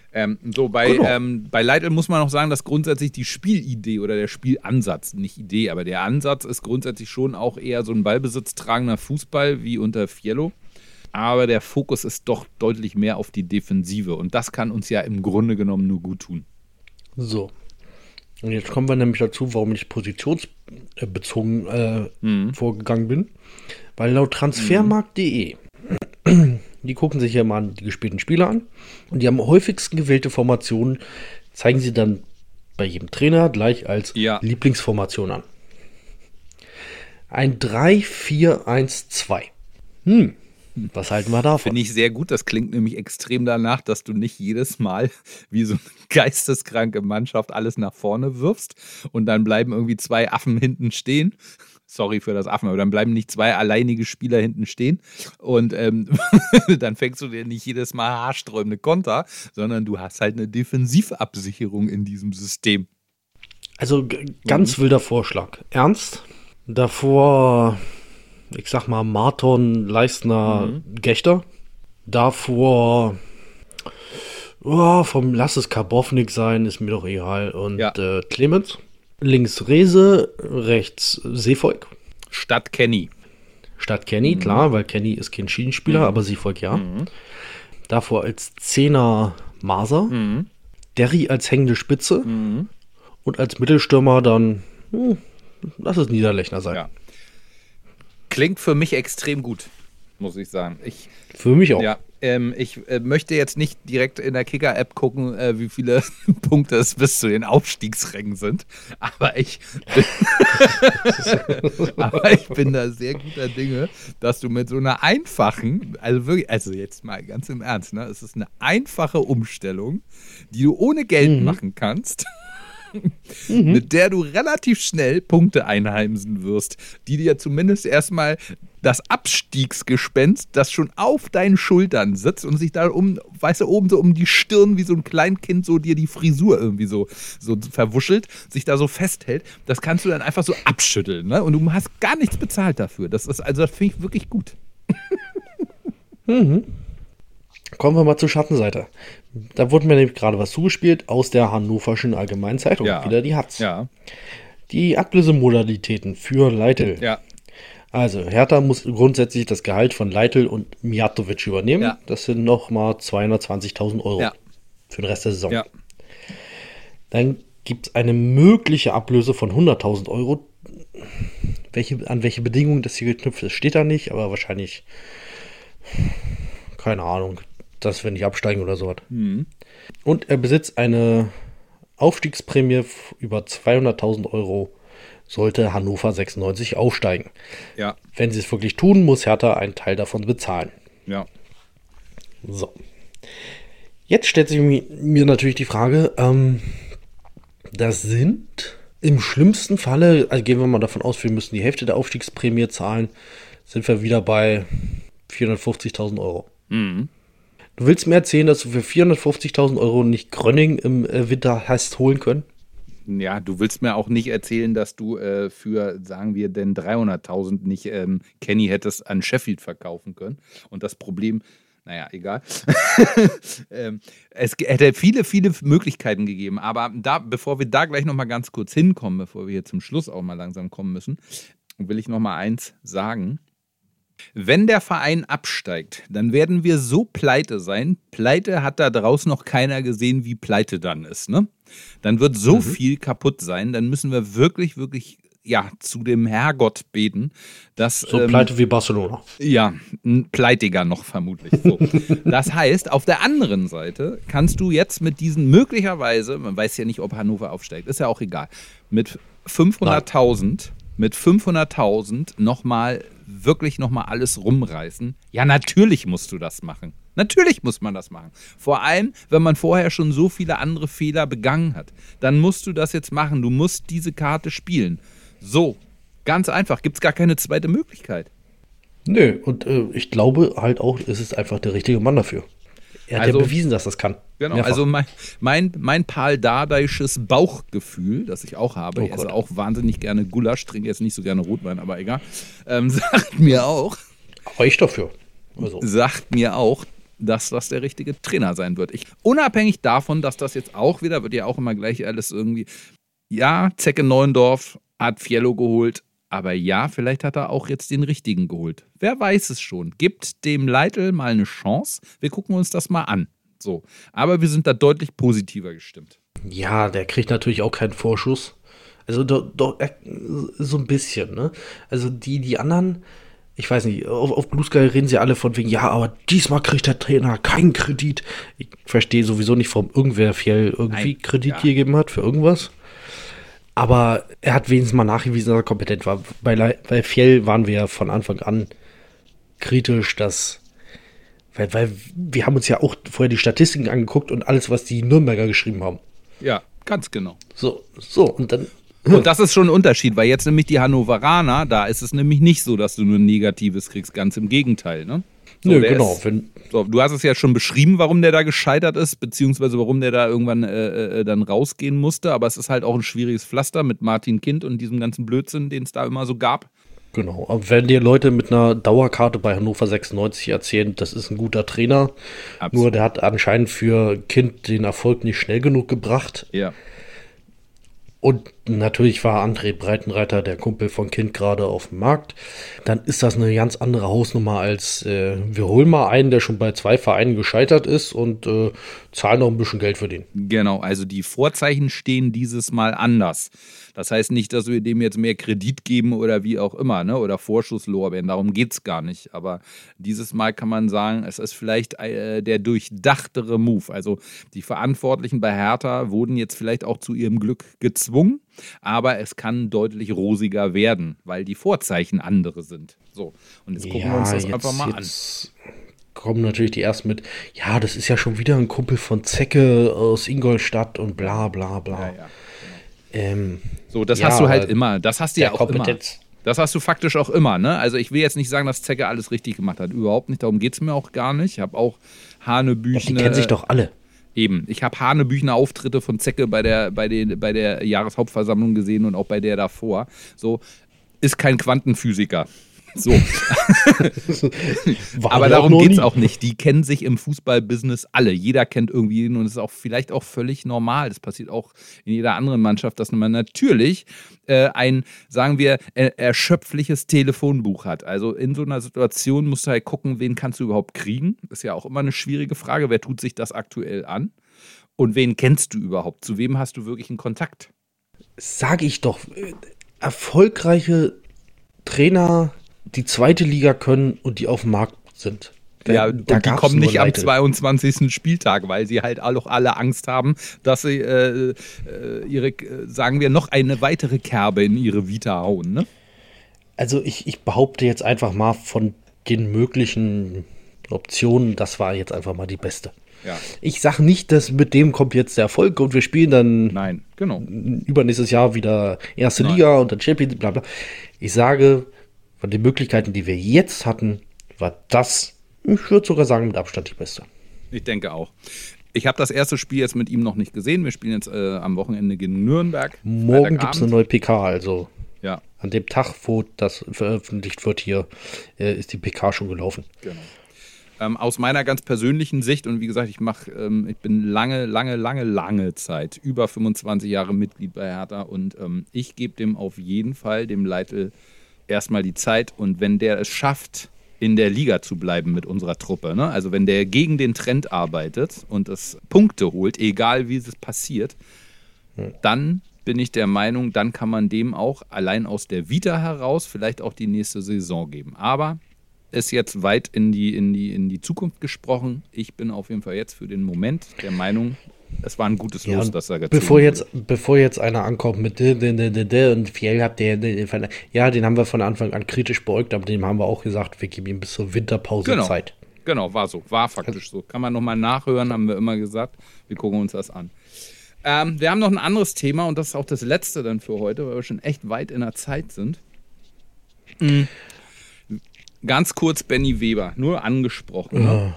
Bei Leitl muss man auch sagen, dass grundsätzlich die Spielidee oder der Spielansatz, nicht Idee, aber der Ansatz ist grundsätzlich schon auch eher so ein ballbesitztragender Fußball wie unter Fiello. Aber der Fokus ist doch deutlich mehr auf die Defensive und das kann uns ja im Grunde genommen nur gut tun. So. Und jetzt kommen wir nämlich dazu, warum ich positionsbezogen vorgegangen bin. Weil laut transfermarkt.de die gucken sich ja mal die gespielten Spieler an und die am häufigsten gewählte Formationen zeigen sie dann bei jedem Trainer gleich als Lieblingsformation an. Ein 3-4-1-2. Was halten wir davon? Finde ich sehr gut. Das klingt nämlich extrem danach, dass du nicht jedes Mal wie so eine geisteskranke Mannschaft alles nach vorne wirfst und dann bleiben irgendwie 2 Affen hinten stehen. Sorry für das Affen, aber dann bleiben nicht 2 alleinige Spieler hinten stehen und dann fängst du dir nicht jedes Mal haarsträubende Konter, sondern du hast halt eine Defensivabsicherung in diesem System. Also ganz wilder Vorschlag. Ernst? Davor, ich sag mal, Marton, Leistner, Gächter. Davor, lass es Karbovnik sein, ist mir doch egal. Und Clemens. Links Rehse, rechts Seevolk. Statt Kenny, Klar, weil Kenny ist kein Schienenspieler, aber Seevolk ja. Davor als Zehner Maser. Derry als hängende Spitze. Und als Mittelstürmer dann, lass es Niederlechner sein. Ja. Klingt für mich extrem gut, muss ich sagen. Für mich auch. Ja, ich möchte jetzt nicht direkt in der Kicker-App gucken, wie viele Punkte es bis zu den Aufstiegsrängen sind. Aber ich bin da sehr guter Dinge, dass du mit so einer einfachen, also jetzt mal ganz im Ernst, ne, es ist eine einfache Umstellung, die du ohne Geld machen kannst. Mit der du relativ schnell Punkte einheimsen wirst, die dir zumindest erstmal das Abstiegsgespenst, das schon auf deinen Schultern sitzt und sich da oben so um die Stirn wie so ein Kleinkind so dir die Frisur irgendwie so verwuschelt, sich da so festhält, das kannst du dann einfach so abschütteln, ne? Und du hast gar nichts bezahlt dafür. Das finde ich wirklich gut. Kommen wir mal zur Schattenseite. Da wurde mir nämlich gerade was zugespielt aus der Hannoverschen Allgemeinen Zeitung. Wieder die Hatz. Ja. Die Ablösemodalitäten für Leitl. Ja. Also Hertha muss grundsätzlich das Gehalt von Leitl und Mijatovic übernehmen. Ja. Das sind nochmal 220.000 Euro für den Rest der Saison. Ja. Dann gibt es eine mögliche Ablöse von 100.000 Euro. An welche Bedingungen das hier geknüpft ist, steht da nicht, aber wahrscheinlich, keine Ahnung, dass wir nicht absteigen oder so was. Und er besitzt eine Aufstiegsprämie über 200.000 Euro, sollte Hannover 96 aufsteigen. Ja. Wenn sie es wirklich tun, muss Hertha einen Teil davon bezahlen. Ja. So. Jetzt stellt sich mir natürlich die Frage, das sind im schlimmsten Falle, also gehen wir mal davon aus, wir müssen die Hälfte der Aufstiegsprämie zahlen, sind wir wieder bei 450.000 Euro. Mhm. Du willst mir erzählen, dass du für 450.000 Euro nicht Grönning im Winter hast holen können? Ja, du willst mir auch nicht erzählen, dass du für, sagen wir, denn 300.000 nicht Kenny hättest an Sheffield verkaufen können. Und das Problem, naja, egal. Es hätte viele, viele Möglichkeiten gegeben. Aber bevor wir da gleich nochmal ganz kurz hinkommen, bevor wir hier zum Schluss auch mal langsam kommen müssen, will ich nochmal eins sagen. Wenn der Verein absteigt, dann werden wir so pleite sein. Pleite hat da draußen noch keiner gesehen, wie pleite dann ist. Ne? Dann wird so viel kaputt sein. Dann müssen wir wirklich, wirklich zu dem Herrgott beten, dass... So pleite wie Barcelona. Ja, ein pleitiger noch vermutlich. So. Das heißt, auf der anderen Seite kannst du jetzt mit diesen möglicherweise, man weiß ja nicht, ob Hannover aufsteigt, ist ja auch egal, mit 500.000 nochmal alles rumreißen. Ja, natürlich musst du das machen. Natürlich muss man das machen. Vor allem, wenn man vorher schon so viele andere Fehler begangen hat. Dann musst du das jetzt machen. Du musst diese Karte spielen. So, ganz einfach. Gibt es gar keine zweite Möglichkeit. Nö, und ich glaube halt auch, es ist einfach der richtige Mann dafür. Er hat ja bewiesen, dass das kann. Genau, Mehrfach. also mein Pal-Dardaisches Bauchgefühl, das ich auch habe, ich esse auch wahnsinnig gerne Gulasch, trinke jetzt nicht so gerne Rotwein, aber egal, sagt mir auch, sagt mir auch, dass das der richtige Trainer sein wird. Unabhängig davon, dass das jetzt auch wieder, wird ja auch immer gleich alles irgendwie, ja, Zecke Neuendorf hat Fiello geholt, aber ja, vielleicht hat er auch jetzt den richtigen geholt. Wer weiß es schon. Gibt dem Leitl mal eine Chance. Wir gucken uns das mal an. So. Aber wir sind da deutlich positiver gestimmt. Ja, der kriegt natürlich auch keinen Vorschuss. Also doch so ein bisschen, ne? Also die anderen, ich weiß nicht, auf Blue Sky reden sie alle von wegen, ja, aber diesmal kriegt der Trainer keinen Kredit. Ich verstehe sowieso nicht, warum irgendwer Fjell irgendwie Kredit gegeben hat für irgendwas. Aber er hat wenigstens mal nachgewiesen, dass er kompetent war. Bei Fjell waren wir ja von Anfang an kritisch, weil wir haben uns ja auch vorher die Statistiken angeguckt und alles, was die Nürnberger geschrieben haben. Ja, ganz genau. So, und dann... Und das ist schon ein Unterschied, weil jetzt nämlich die Hannoveraner, da ist es nämlich nicht so, dass du nur Negatives kriegst, ganz im Gegenteil, ne? So, nö, genau. Du hast es ja schon beschrieben, warum der da gescheitert ist, beziehungsweise warum der da irgendwann dann rausgehen musste. Aber es ist halt auch ein schwieriges Pflaster mit Martin Kind und diesem ganzen Blödsinn, den es da immer so gab. Genau. Aber wenn dir Leute mit einer Dauerkarte bei Hannover 96 erzählen, das ist ein guter Trainer, absolut. Nur der hat anscheinend für Kind den Erfolg nicht schnell genug gebracht. Ja. Und natürlich war André Breitenreiter, der Kumpel von Kind, gerade auf dem Markt. Dann ist das eine ganz andere Hausnummer als wir holen mal einen, der schon bei 2 Vereinen gescheitert ist und zahlen noch ein bisschen Geld für den. Genau, also die Vorzeichen stehen dieses Mal anders. Das heißt nicht, dass wir dem jetzt mehr Kredit geben oder wie auch immer, ne? Oder Vorschusslorbeeren, darum geht es gar nicht. Aber dieses Mal kann man sagen, es ist vielleicht der durchdachtere Move. Also die Verantwortlichen bei Hertha wurden jetzt vielleicht auch zu ihrem Glück gezwungen, aber es kann deutlich rosiger werden, weil die Vorzeichen andere sind. So, und jetzt gucken wir uns das einfach mal an. Kommen natürlich die ersten mit, ja, das ist ja schon wieder ein Kumpel von Zecke aus Ingolstadt und bla bla bla. Ja. So, das hast du halt immer. Das hast du ja auch Kompetenz. immer. Das hast du faktisch auch immer, ne? Also ich will jetzt nicht sagen, dass Zecke alles richtig gemacht hat. Überhaupt nicht. Darum geht es mir auch gar nicht. Ich habe auch Hanebüchner. Die kennen sich doch alle. Eben. Ich habe Hanebüchner Auftritte von Zecke bei der Jahreshauptversammlung gesehen und auch bei der davor. So, ist kein Quantenphysiker. So. Aber darum geht es auch nicht. Die kennen sich im Fußballbusiness alle. Jeder kennt irgendwie jeden und es ist auch vielleicht auch völlig normal. Das passiert auch in jeder anderen Mannschaft, dass man natürlich ein, sagen wir, erschöpfliches Telefonbuch hat. Also in so einer Situation musst du halt gucken, wen kannst du überhaupt kriegen. Das ist ja auch immer eine schwierige Frage. Wer tut sich das aktuell an? Und wen kennst du überhaupt? Zu wem hast du wirklich einen Kontakt? Sag ich doch, erfolgreiche Trainer, die zweite Liga können und die auf dem Markt sind. Ja, und die kommen nicht am 22. Spieltag, weil sie halt auch alle Angst haben, dass sie sagen wir, noch eine weitere Kerbe in ihre Vita hauen, ne? Also ich behaupte jetzt einfach mal von den möglichen Optionen, das war jetzt einfach mal die beste. Ja. Ich sage nicht, dass mit dem kommt jetzt der Erfolg und wir spielen dann Nein, genau. übernächstes Jahr wieder erste Liga und dann Champions, bla bla. Ich sage, von den Möglichkeiten, die wir jetzt hatten, war das, ich würde sogar sagen, mit Abstand die beste. Ich denke auch. Ich habe das erste Spiel jetzt mit ihm noch nicht gesehen. Wir spielen jetzt am Wochenende gegen Nürnberg. Morgen gibt es eine neue PK, also ja. An dem Tag, wo das veröffentlicht wird hier, ist die PK schon gelaufen. Genau. Aus meiner ganz persönlichen Sicht, und wie gesagt, ich bin lange Zeit, über 25 Jahre Mitglied bei Hertha, und ich gebe dem auf jeden Fall, dem Leitl, erstmal die Zeit, und wenn der es schafft, in der Liga zu bleiben mit unserer Truppe, ne? Also wenn der gegen den Trend arbeitet und das Punkte holt, egal wie es passiert, dann bin ich der Meinung, dann kann man dem auch allein aus der Vita heraus vielleicht auch die nächste Saison geben. Aber ist jetzt weit in die Zukunft gesprochen. Ich bin auf jeden Fall jetzt für den Moment der Meinung, es war ein gutes Los, dass er gezogen wurde. Bevor jetzt einer ankommt mit und Fjell habt ihr, ja, den haben wir von Anfang an kritisch beäugt, aber dem haben wir auch gesagt, wir geben ihm bis zur Winterpause Zeit. Genau, war faktisch so. Kann man nochmal nachhören, haben wir immer gesagt. Wir gucken uns das an. Wir haben noch ein anderes Thema, und das ist auch das letzte dann für heute, weil wir schon echt weit in der Zeit sind. Ganz kurz Benny Weber, nur angesprochen. Ne?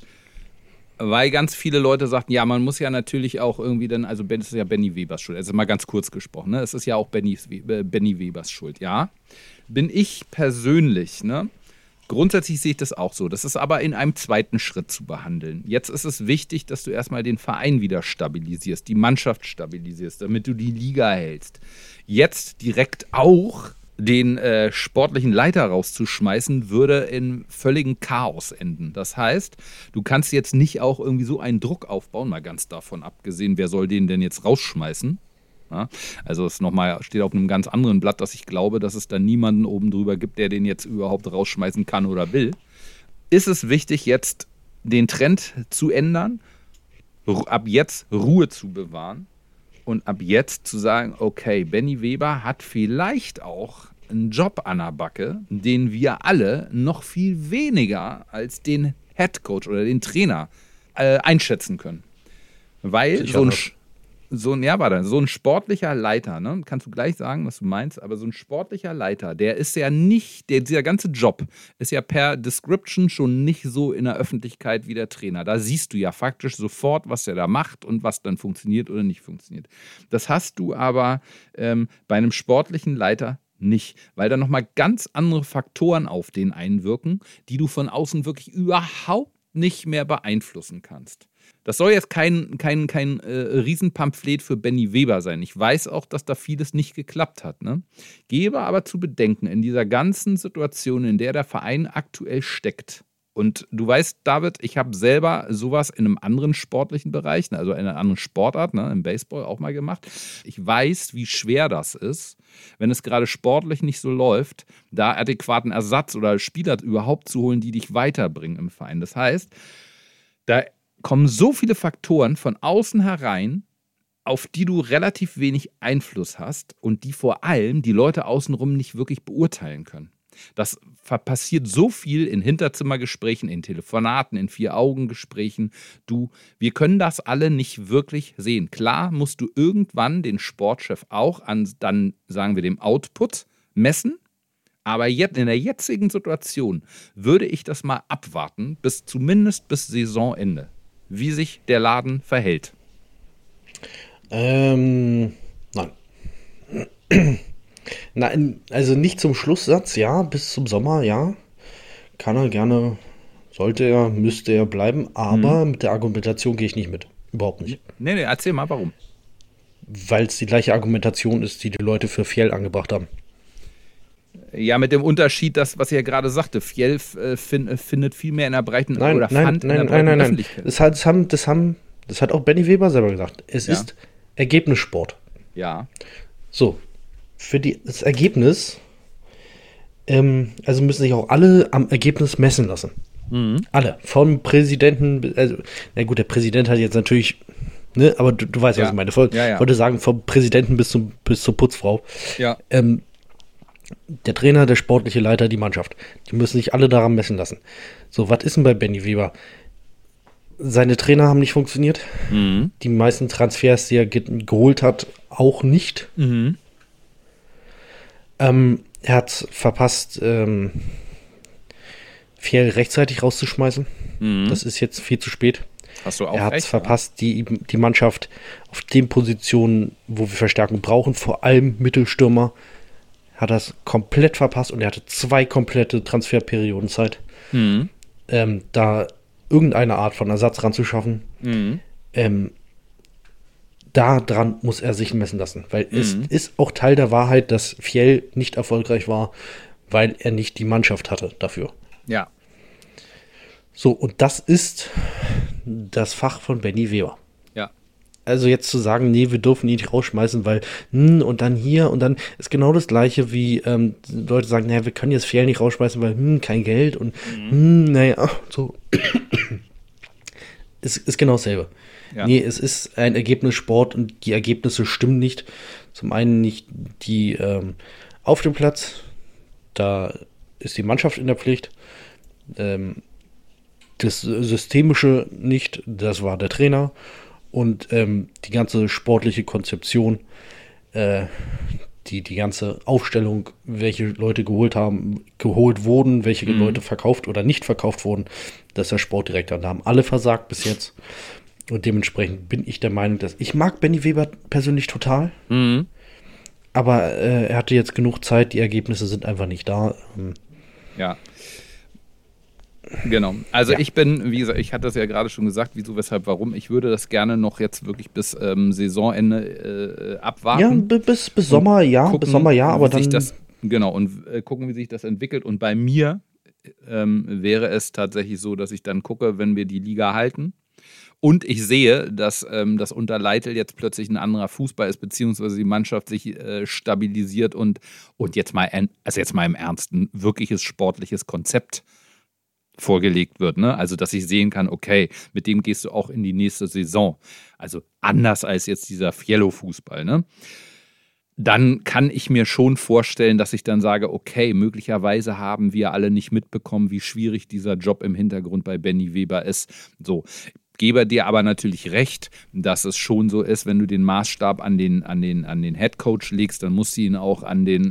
Weil ganz viele Leute sagten, ja, man muss ja natürlich auch irgendwie dann, also es ist ja Benny Webers Schuld. Also mal ganz kurz gesprochen, ne? Es ist ja auch Benny Webers Schuld, ja. Bin ich persönlich, ne? Grundsätzlich sehe ich das auch so. Das ist aber in einem zweiten Schritt zu behandeln. Jetzt ist es wichtig, dass du erstmal den Verein wieder stabilisierst, die Mannschaft stabilisierst, damit du die Liga hältst. Jetzt direkt auch den sportlichen Leiter rauszuschmeißen, würde in völligem Chaos enden. Das heißt, du kannst jetzt nicht auch irgendwie so einen Druck aufbauen, mal ganz davon abgesehen, wer soll den denn jetzt rausschmeißen? Ja, also es steht auf einem ganz anderen Blatt, dass ich glaube, dass es da niemanden oben drüber gibt, der den jetzt überhaupt rausschmeißen kann oder will. Ist es wichtig, jetzt den Trend zu ändern, ab jetzt Ruhe zu bewahren und ab jetzt zu sagen, okay, Benny Weber hat vielleicht auch einen Job an der Backe, den wir alle noch viel weniger als den Headcoach oder den Trainer einschätzen können. Weil so ein sportlicher Leiter, ne, kannst du gleich sagen, was du meinst, aber so ein sportlicher Leiter, der ist ja nicht, dieser ganze Job ist ja per Description schon nicht so in der Öffentlichkeit wie der Trainer. Da siehst du ja faktisch sofort, was der da macht und was dann funktioniert oder nicht funktioniert. Das hast du aber bei einem sportlichen Leiter nicht, weil da nochmal ganz andere Faktoren auf den einwirken, die du von außen wirklich überhaupt nicht mehr beeinflussen kannst. Das soll jetzt kein Riesenpamphlet für Benny Weber sein. Ich weiß auch, dass da vieles nicht geklappt hat. Ne? Gebe aber zu bedenken, in dieser ganzen Situation, in der der Verein aktuell steckt, und du weißt, David, ich habe selber sowas in einem anderen sportlichen Bereich, also in einer anderen Sportart, ne, im Baseball auch mal gemacht. Ich weiß, wie schwer das ist, wenn es gerade sportlich nicht so läuft, da adäquaten Ersatz oder Spieler überhaupt zu holen, die dich weiterbringen im Verein. Das heißt, da kommen so viele Faktoren von außen herein, auf die du relativ wenig Einfluss hast und die vor allem die Leute außenrum nicht wirklich beurteilen können. Das passiert so viel in Hinterzimmergesprächen, in Telefonaten, in Vier-Augen-Gesprächen. Wir können das alle nicht wirklich sehen. Klar musst du irgendwann den Sportchef auch an, dann sagen wir, dem Output messen. Aber jetzt, in der jetzigen Situation würde ich das mal abwarten, zumindest bis Saisonende, wie sich der Laden verhält. Nein. Nein, also nicht zum Schlusssatz, ja, bis zum Sommer, ja. Kann er gerne, sollte er, müsste er bleiben, aber mit der Argumentation gehe ich nicht mit. Überhaupt nicht. Nee, erzähl mal, warum. Weil es die gleiche Argumentation ist, die Leute für Fjell angebracht haben. Ja, mit dem Unterschied, das, was ich ja gerade sagte, Fjell findet viel mehr in der breiten Nein. Öffentlichkeit. Das hat auch Benny Weber selber gesagt. Es ist Ergebnissport. Ja. So, für das Ergebnis, also müssen sich auch alle am Ergebnis messen lassen. Alle. Vom Präsidenten, also, na gut, der Präsident hat jetzt natürlich, ne, aber du weißt, was ich meine. Ich wollte sagen, vom Präsidenten bis zur Putzfrau. Ja. Der Trainer, der sportliche Leiter, die Mannschaft. Die müssen sich alle daran messen lassen. So, was ist denn bei Benny Weber? Seine Trainer haben nicht funktioniert. Die meisten Transfers, die er geholt hat, auch nicht. Er hat verpasst, Fjell rechtzeitig rauszuschmeißen. Das ist jetzt viel zu spät. Hast du auch Er hat es recht, verpasst, die Mannschaft auf den Positionen, wo wir Verstärkung brauchen, vor allem Mittelstürmer, hat das komplett verpasst und er hatte 2 komplette Transferperioden Zeit, da irgendeine Art von Ersatz ranzuschaffen. Daran muss er sich messen lassen, weil es ist auch Teil der Wahrheit, dass Fjell nicht erfolgreich war, weil er nicht die Mannschaft hatte dafür. Ja. So, und das ist das Fach von Benny Weber. Ja. Also jetzt zu sagen, nee, wir dürfen ihn nicht rausschmeißen, weil, und dann hier und dann ist genau das Gleiche wie Leute sagen, naja, wir können jetzt Fjell nicht rausschmeißen, weil, kein Geld und, naja, so. Ist genau dasselbe. Ja. Nee, es ist ein Ergebnissport und die Ergebnisse stimmen nicht. Zum einen nicht die auf dem Platz, da ist die Mannschaft in der Pflicht. Das Systemische nicht, das war der Trainer. Und die ganze sportliche Konzeption, die ganze Aufstellung, welche Leute geholt wurden, welche Leute verkauft oder nicht verkauft wurden, das ist der Sportdirektor. Da haben alle versagt bis jetzt. Und dementsprechend bin ich der Meinung, dass ich mag Benny Weber persönlich total. Aber er hatte jetzt genug Zeit, die Ergebnisse sind einfach nicht da. Ja. Genau. Also ich bin, wie gesagt, ich hatte das ja gerade schon gesagt, wieso, weshalb, warum. Ich würde das gerne noch jetzt wirklich bis Saisonende abwarten. Ja, bis Sommer, gucken, bis Sommer, aber dann... Gucken, wie sich das entwickelt. Und bei mir wäre es tatsächlich so, dass ich dann gucke, wenn wir die Liga halten. Und ich sehe, dass das unter Leitl jetzt plötzlich ein anderer Fußball ist, beziehungsweise die Mannschaft sich stabilisiert und jetzt mal im Ernst ein wirkliches sportliches Konzept vorgelegt wird. Ne? Also, dass ich sehen kann, okay, mit dem gehst du auch in die nächste Saison. Also anders als jetzt dieser Fiello-Fußball. Ne? Dann kann ich mir schon vorstellen, dass ich dann sage, okay, möglicherweise haben wir alle nicht mitbekommen, wie schwierig dieser Job im Hintergrund bei Benny Weber ist. So. Gebe dir aber natürlich recht, dass es schon so ist, wenn du den Maßstab an den Headcoach legst, dann musst du ihn auch an den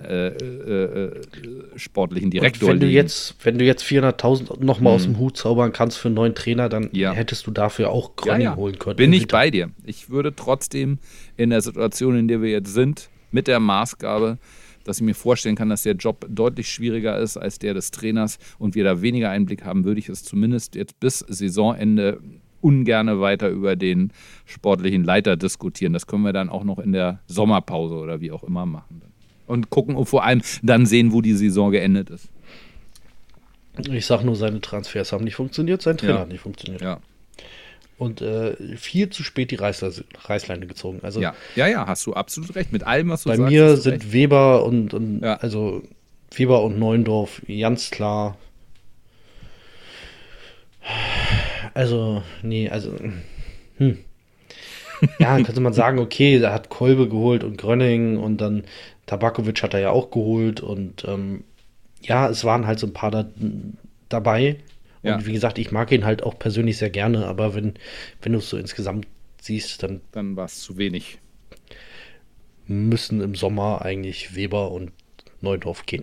sportlichen Direktor legen. Wenn du jetzt 400.000 nochmal aus dem Hut zaubern kannst für einen neuen Trainer, dann hättest du dafür auch Gröning holen können. Bin ich bei dir. Ich würde trotzdem in der Situation, in der wir jetzt sind, mit der Maßgabe, dass ich mir vorstellen kann, dass der Job deutlich schwieriger ist als der des Trainers und wir da weniger Einblick haben, würde ich es zumindest jetzt bis Saisonende ungerne weiter über den sportlichen Leiter diskutieren. Das können wir dann auch noch in der Sommerpause oder wie auch immer machen. Und gucken und vor allem dann sehen, wo die Saison geendet ist. Ich sag nur, seine Transfers haben nicht funktioniert, sein Trainer hat nicht funktioniert. Ja. Und viel zu spät die Reißleine gezogen. Also, ja, hast du absolut recht. Mit allem, was du sagst. Bei mir sind Weber und also Weber und Neuendorf ganz klar. Also, Ja, könnte man sagen, okay, da hat Kolbe geholt und Gröning und dann Tabakovic hat er ja auch geholt und es waren halt so ein paar dabei. Und wie gesagt, ich mag ihn halt auch persönlich sehr gerne, aber wenn du es so insgesamt siehst, dann war es zu wenig. Müssen im Sommer eigentlich Weber und Neuendorf gehen.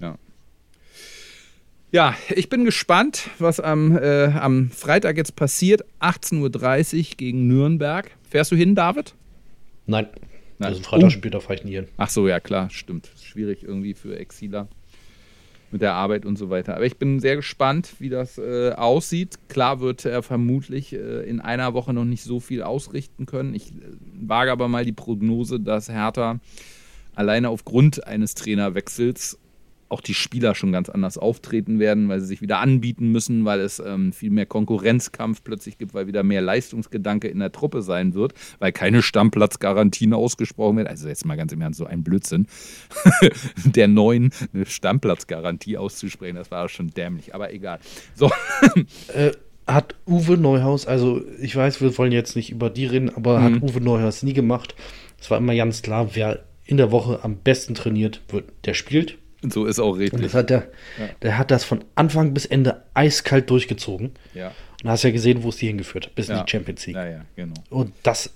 Ja, ich bin gespannt, was am Freitag jetzt passiert. 18:30 Uhr gegen Nürnberg. Fährst du hin, David? Nein. Also Freitag später fahre ich nie hin. Ach so, ja klar, stimmt. Schwierig irgendwie für Exiler mit der Arbeit und so weiter. Aber ich bin sehr gespannt, wie das aussieht. Klar wird er vermutlich in einer Woche noch nicht so viel ausrichten können. Ich wage aber mal die Prognose, dass Hertha alleine aufgrund eines Trainerwechsels auch die Spieler schon ganz anders auftreten werden, weil sie sich wieder anbieten müssen, weil es viel mehr Konkurrenzkampf plötzlich gibt, weil wieder mehr Leistungsgedanke in der Truppe sein wird, weil keine Stammplatzgarantien ausgesprochen werden. Also jetzt mal ganz im Ernst, so ein Blödsinn. Der Neuen eine Stammplatzgarantie auszusprechen, das war schon dämlich, aber egal. So. Hat Uwe Neuhaus, also ich weiß, wir wollen jetzt nicht über die reden, aber hat Uwe Neuhaus nie gemacht. Es war immer ganz klar, wer in der Woche am besten trainiert wird, der spielt. Und so ist auch richtig. Und das hat der hat das von Anfang bis Ende eiskalt durchgezogen. Ja. Und du hast ja gesehen, wo es die hingeführt hat, bis in die Champions League. Ja, genau. Und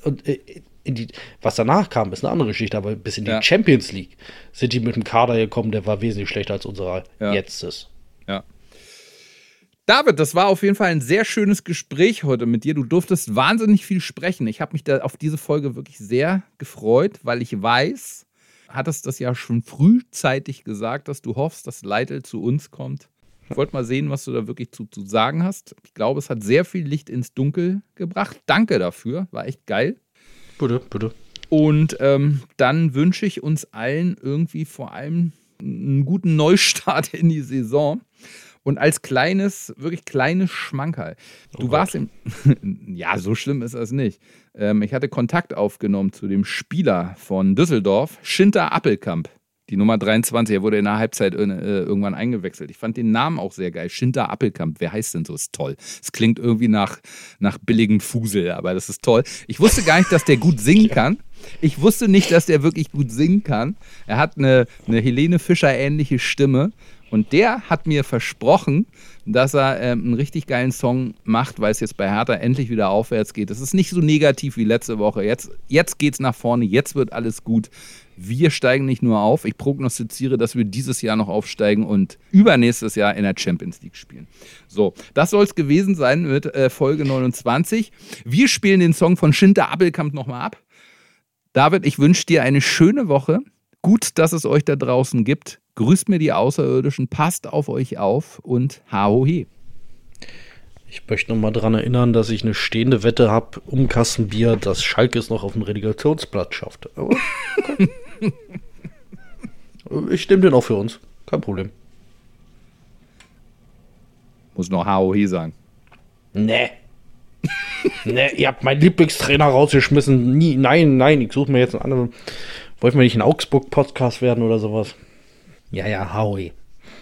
was danach kam, ist eine andere Geschichte, aber bis in die Champions League sind die mit einem Kader gekommen, der war wesentlich schlechter als unserer jetzt ist. Ja. David, das war auf jeden Fall ein sehr schönes Gespräch heute mit dir. Du durftest wahnsinnig viel sprechen. Ich habe mich da auf diese Folge wirklich sehr gefreut, weil ich weiß, hattest das ja schon frühzeitig gesagt, dass du hoffst, dass Leitl zu uns kommt. Ich wollte mal sehen, was du da wirklich zu sagen hast. Ich glaube, es hat sehr viel Licht ins Dunkel gebracht. Danke dafür, war echt geil. Bitte. Und dann wünsche ich uns allen irgendwie vor allem einen guten Neustart in die Saison. Und als wirklich kleines Schmankerl. Du warst ja, so schlimm ist das nicht. Ich hatte Kontakt aufgenommen zu dem Spieler von Düsseldorf, Schinter Appelkamp. Die Nummer 23, er wurde in der Halbzeit irgendwann eingewechselt. Ich fand den Namen auch sehr geil. Schinter Appelkamp, wer heißt denn so? Ist toll. Es klingt irgendwie nach billigem Fusel, aber das ist toll. Ich wusste gar nicht, dass der gut singen kann. Ich wusste nicht, dass der wirklich gut singen kann. Er hat eine Helene Fischer-ähnliche Stimme. Und der hat mir versprochen, dass er einen richtig geilen Song macht, weil es jetzt bei Hertha endlich wieder aufwärts geht. Es ist nicht so negativ wie letzte Woche. Jetzt geht's nach vorne, jetzt wird alles gut. Wir steigen nicht nur auf. Ich prognostiziere, dass wir dieses Jahr noch aufsteigen und übernächstes Jahr in der Champions League spielen. So, das soll es gewesen sein mit Folge 29. Wir spielen den Song von Schinter Appelkamp nochmal ab. David, ich wünsche dir eine schöne Woche. Gut, dass es euch da draußen gibt. Grüßt mir die Außerirdischen, passt auf euch auf und ha-ho-he. Ich möchte noch mal daran erinnern, dass ich eine stehende Wette habe um Kassenbier, dass Schalke es noch auf den Relegationsplatz schafft. Aber okay. Ich nehme den auch für uns. Kein Problem. Muss noch ha-ho-he sagen. Nee, ihr habt meinen Lieblingstrainer rausgeschmissen. Nein, ich suche mir jetzt einen anderen. Wollten wir nicht ein Augsburg-Podcast werden oder sowas? Ja, Howie.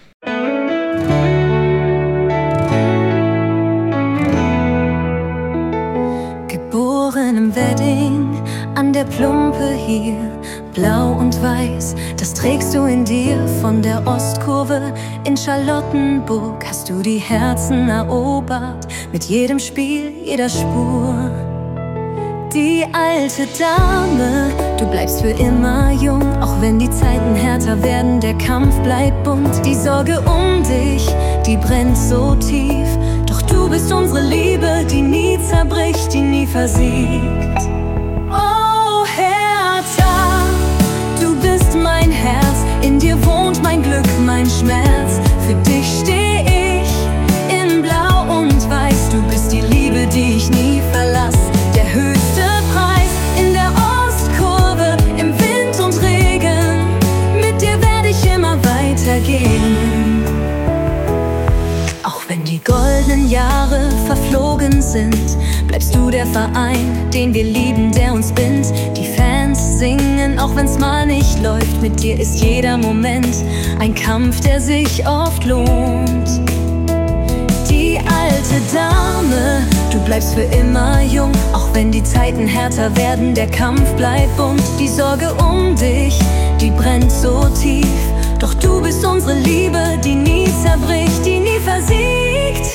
Geboren im Wedding, an der Plumpe hier, blau und weiß, das trägst du in dir. Von der Ostkurve in Charlottenburg hast du die Herzen erobert, mit jedem Spiel, jeder Spur. Die alte Dame, du bleibst für immer jung, auch wenn die Zeiten härter werden, der Kampf bleibt bunt. Die Sorge um dich, die brennt so tief, doch du bist unsere Liebe, die nie zerbricht, die nie versiegt. Oh Hertha, du bist mein Herz, in dir wohnt mein Glück, mein Schmerz. Für dich steh ich in Blau und Weiß, du bist die Liebe, die ich nie verlass. Der höchste Preis in der Ostkurve, im Wind und Regen, mit dir werde ich immer weitergehen. Auch wenn die goldenen Jahre verflogen sind, bleibst du der Verein, den wir lieben, der uns bindet. Die Fans singen, auch wenn's mal nicht läuft. Mit dir ist jeder Moment ein Kampf, der sich oft lohnt. Die alte Dame, du bleibst für immer jung, auch wenn die Zeiten härter werden, der Kampf bleibt bunt. Die Sorge um dich, die brennt so tief, doch du bist unsere Liebe, die nie zerbricht, die nie versiegt.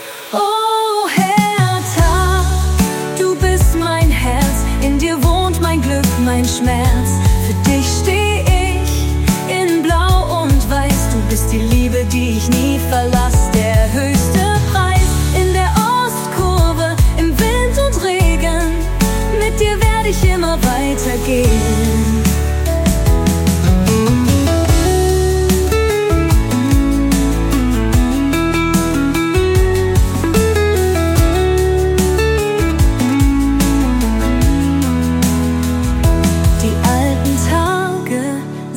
Oh Hertha, du bist mein Herz, in dir wohnt mein Glück, mein Schmerz. Für dich steh ich in Blau und Weiß, du bist die Liebe, die ich nie verlass. Der höchste Preis in der Ostkurve, im Wind und Regen, mit dir werde ich immer weitergehen.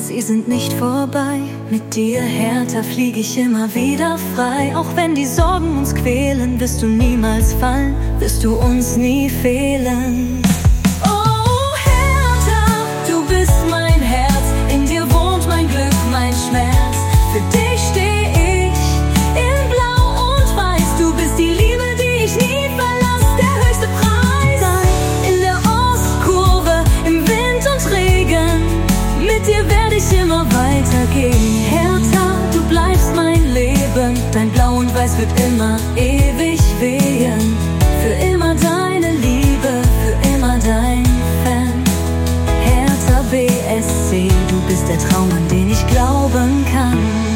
sie sind nicht vorbei. Mit dir, Hertha, flieg ich immer wieder frei. Auch wenn die Sorgen uns quälen, wirst du niemals fallen, wirst du uns nie fehlen. Oh, Hertha, du bist mein Herz, in dir wohnt mein Glück, mein Schmerz. Für dich steh ich in Blau und Weiß. Du bist die Liebe, die ich nie verlass, der höchste Preis. Dann in der Ostkurve, im Wind und Regen, mit dir werde ich immer weitergehen. Hertha, du bleibst mein Leben, dein Blau und Weiß wird immer ewig wehen. Für immer deine Liebe, für immer dein Fan. Hertha BSC, du bist der Traum, an den ich glauben kann.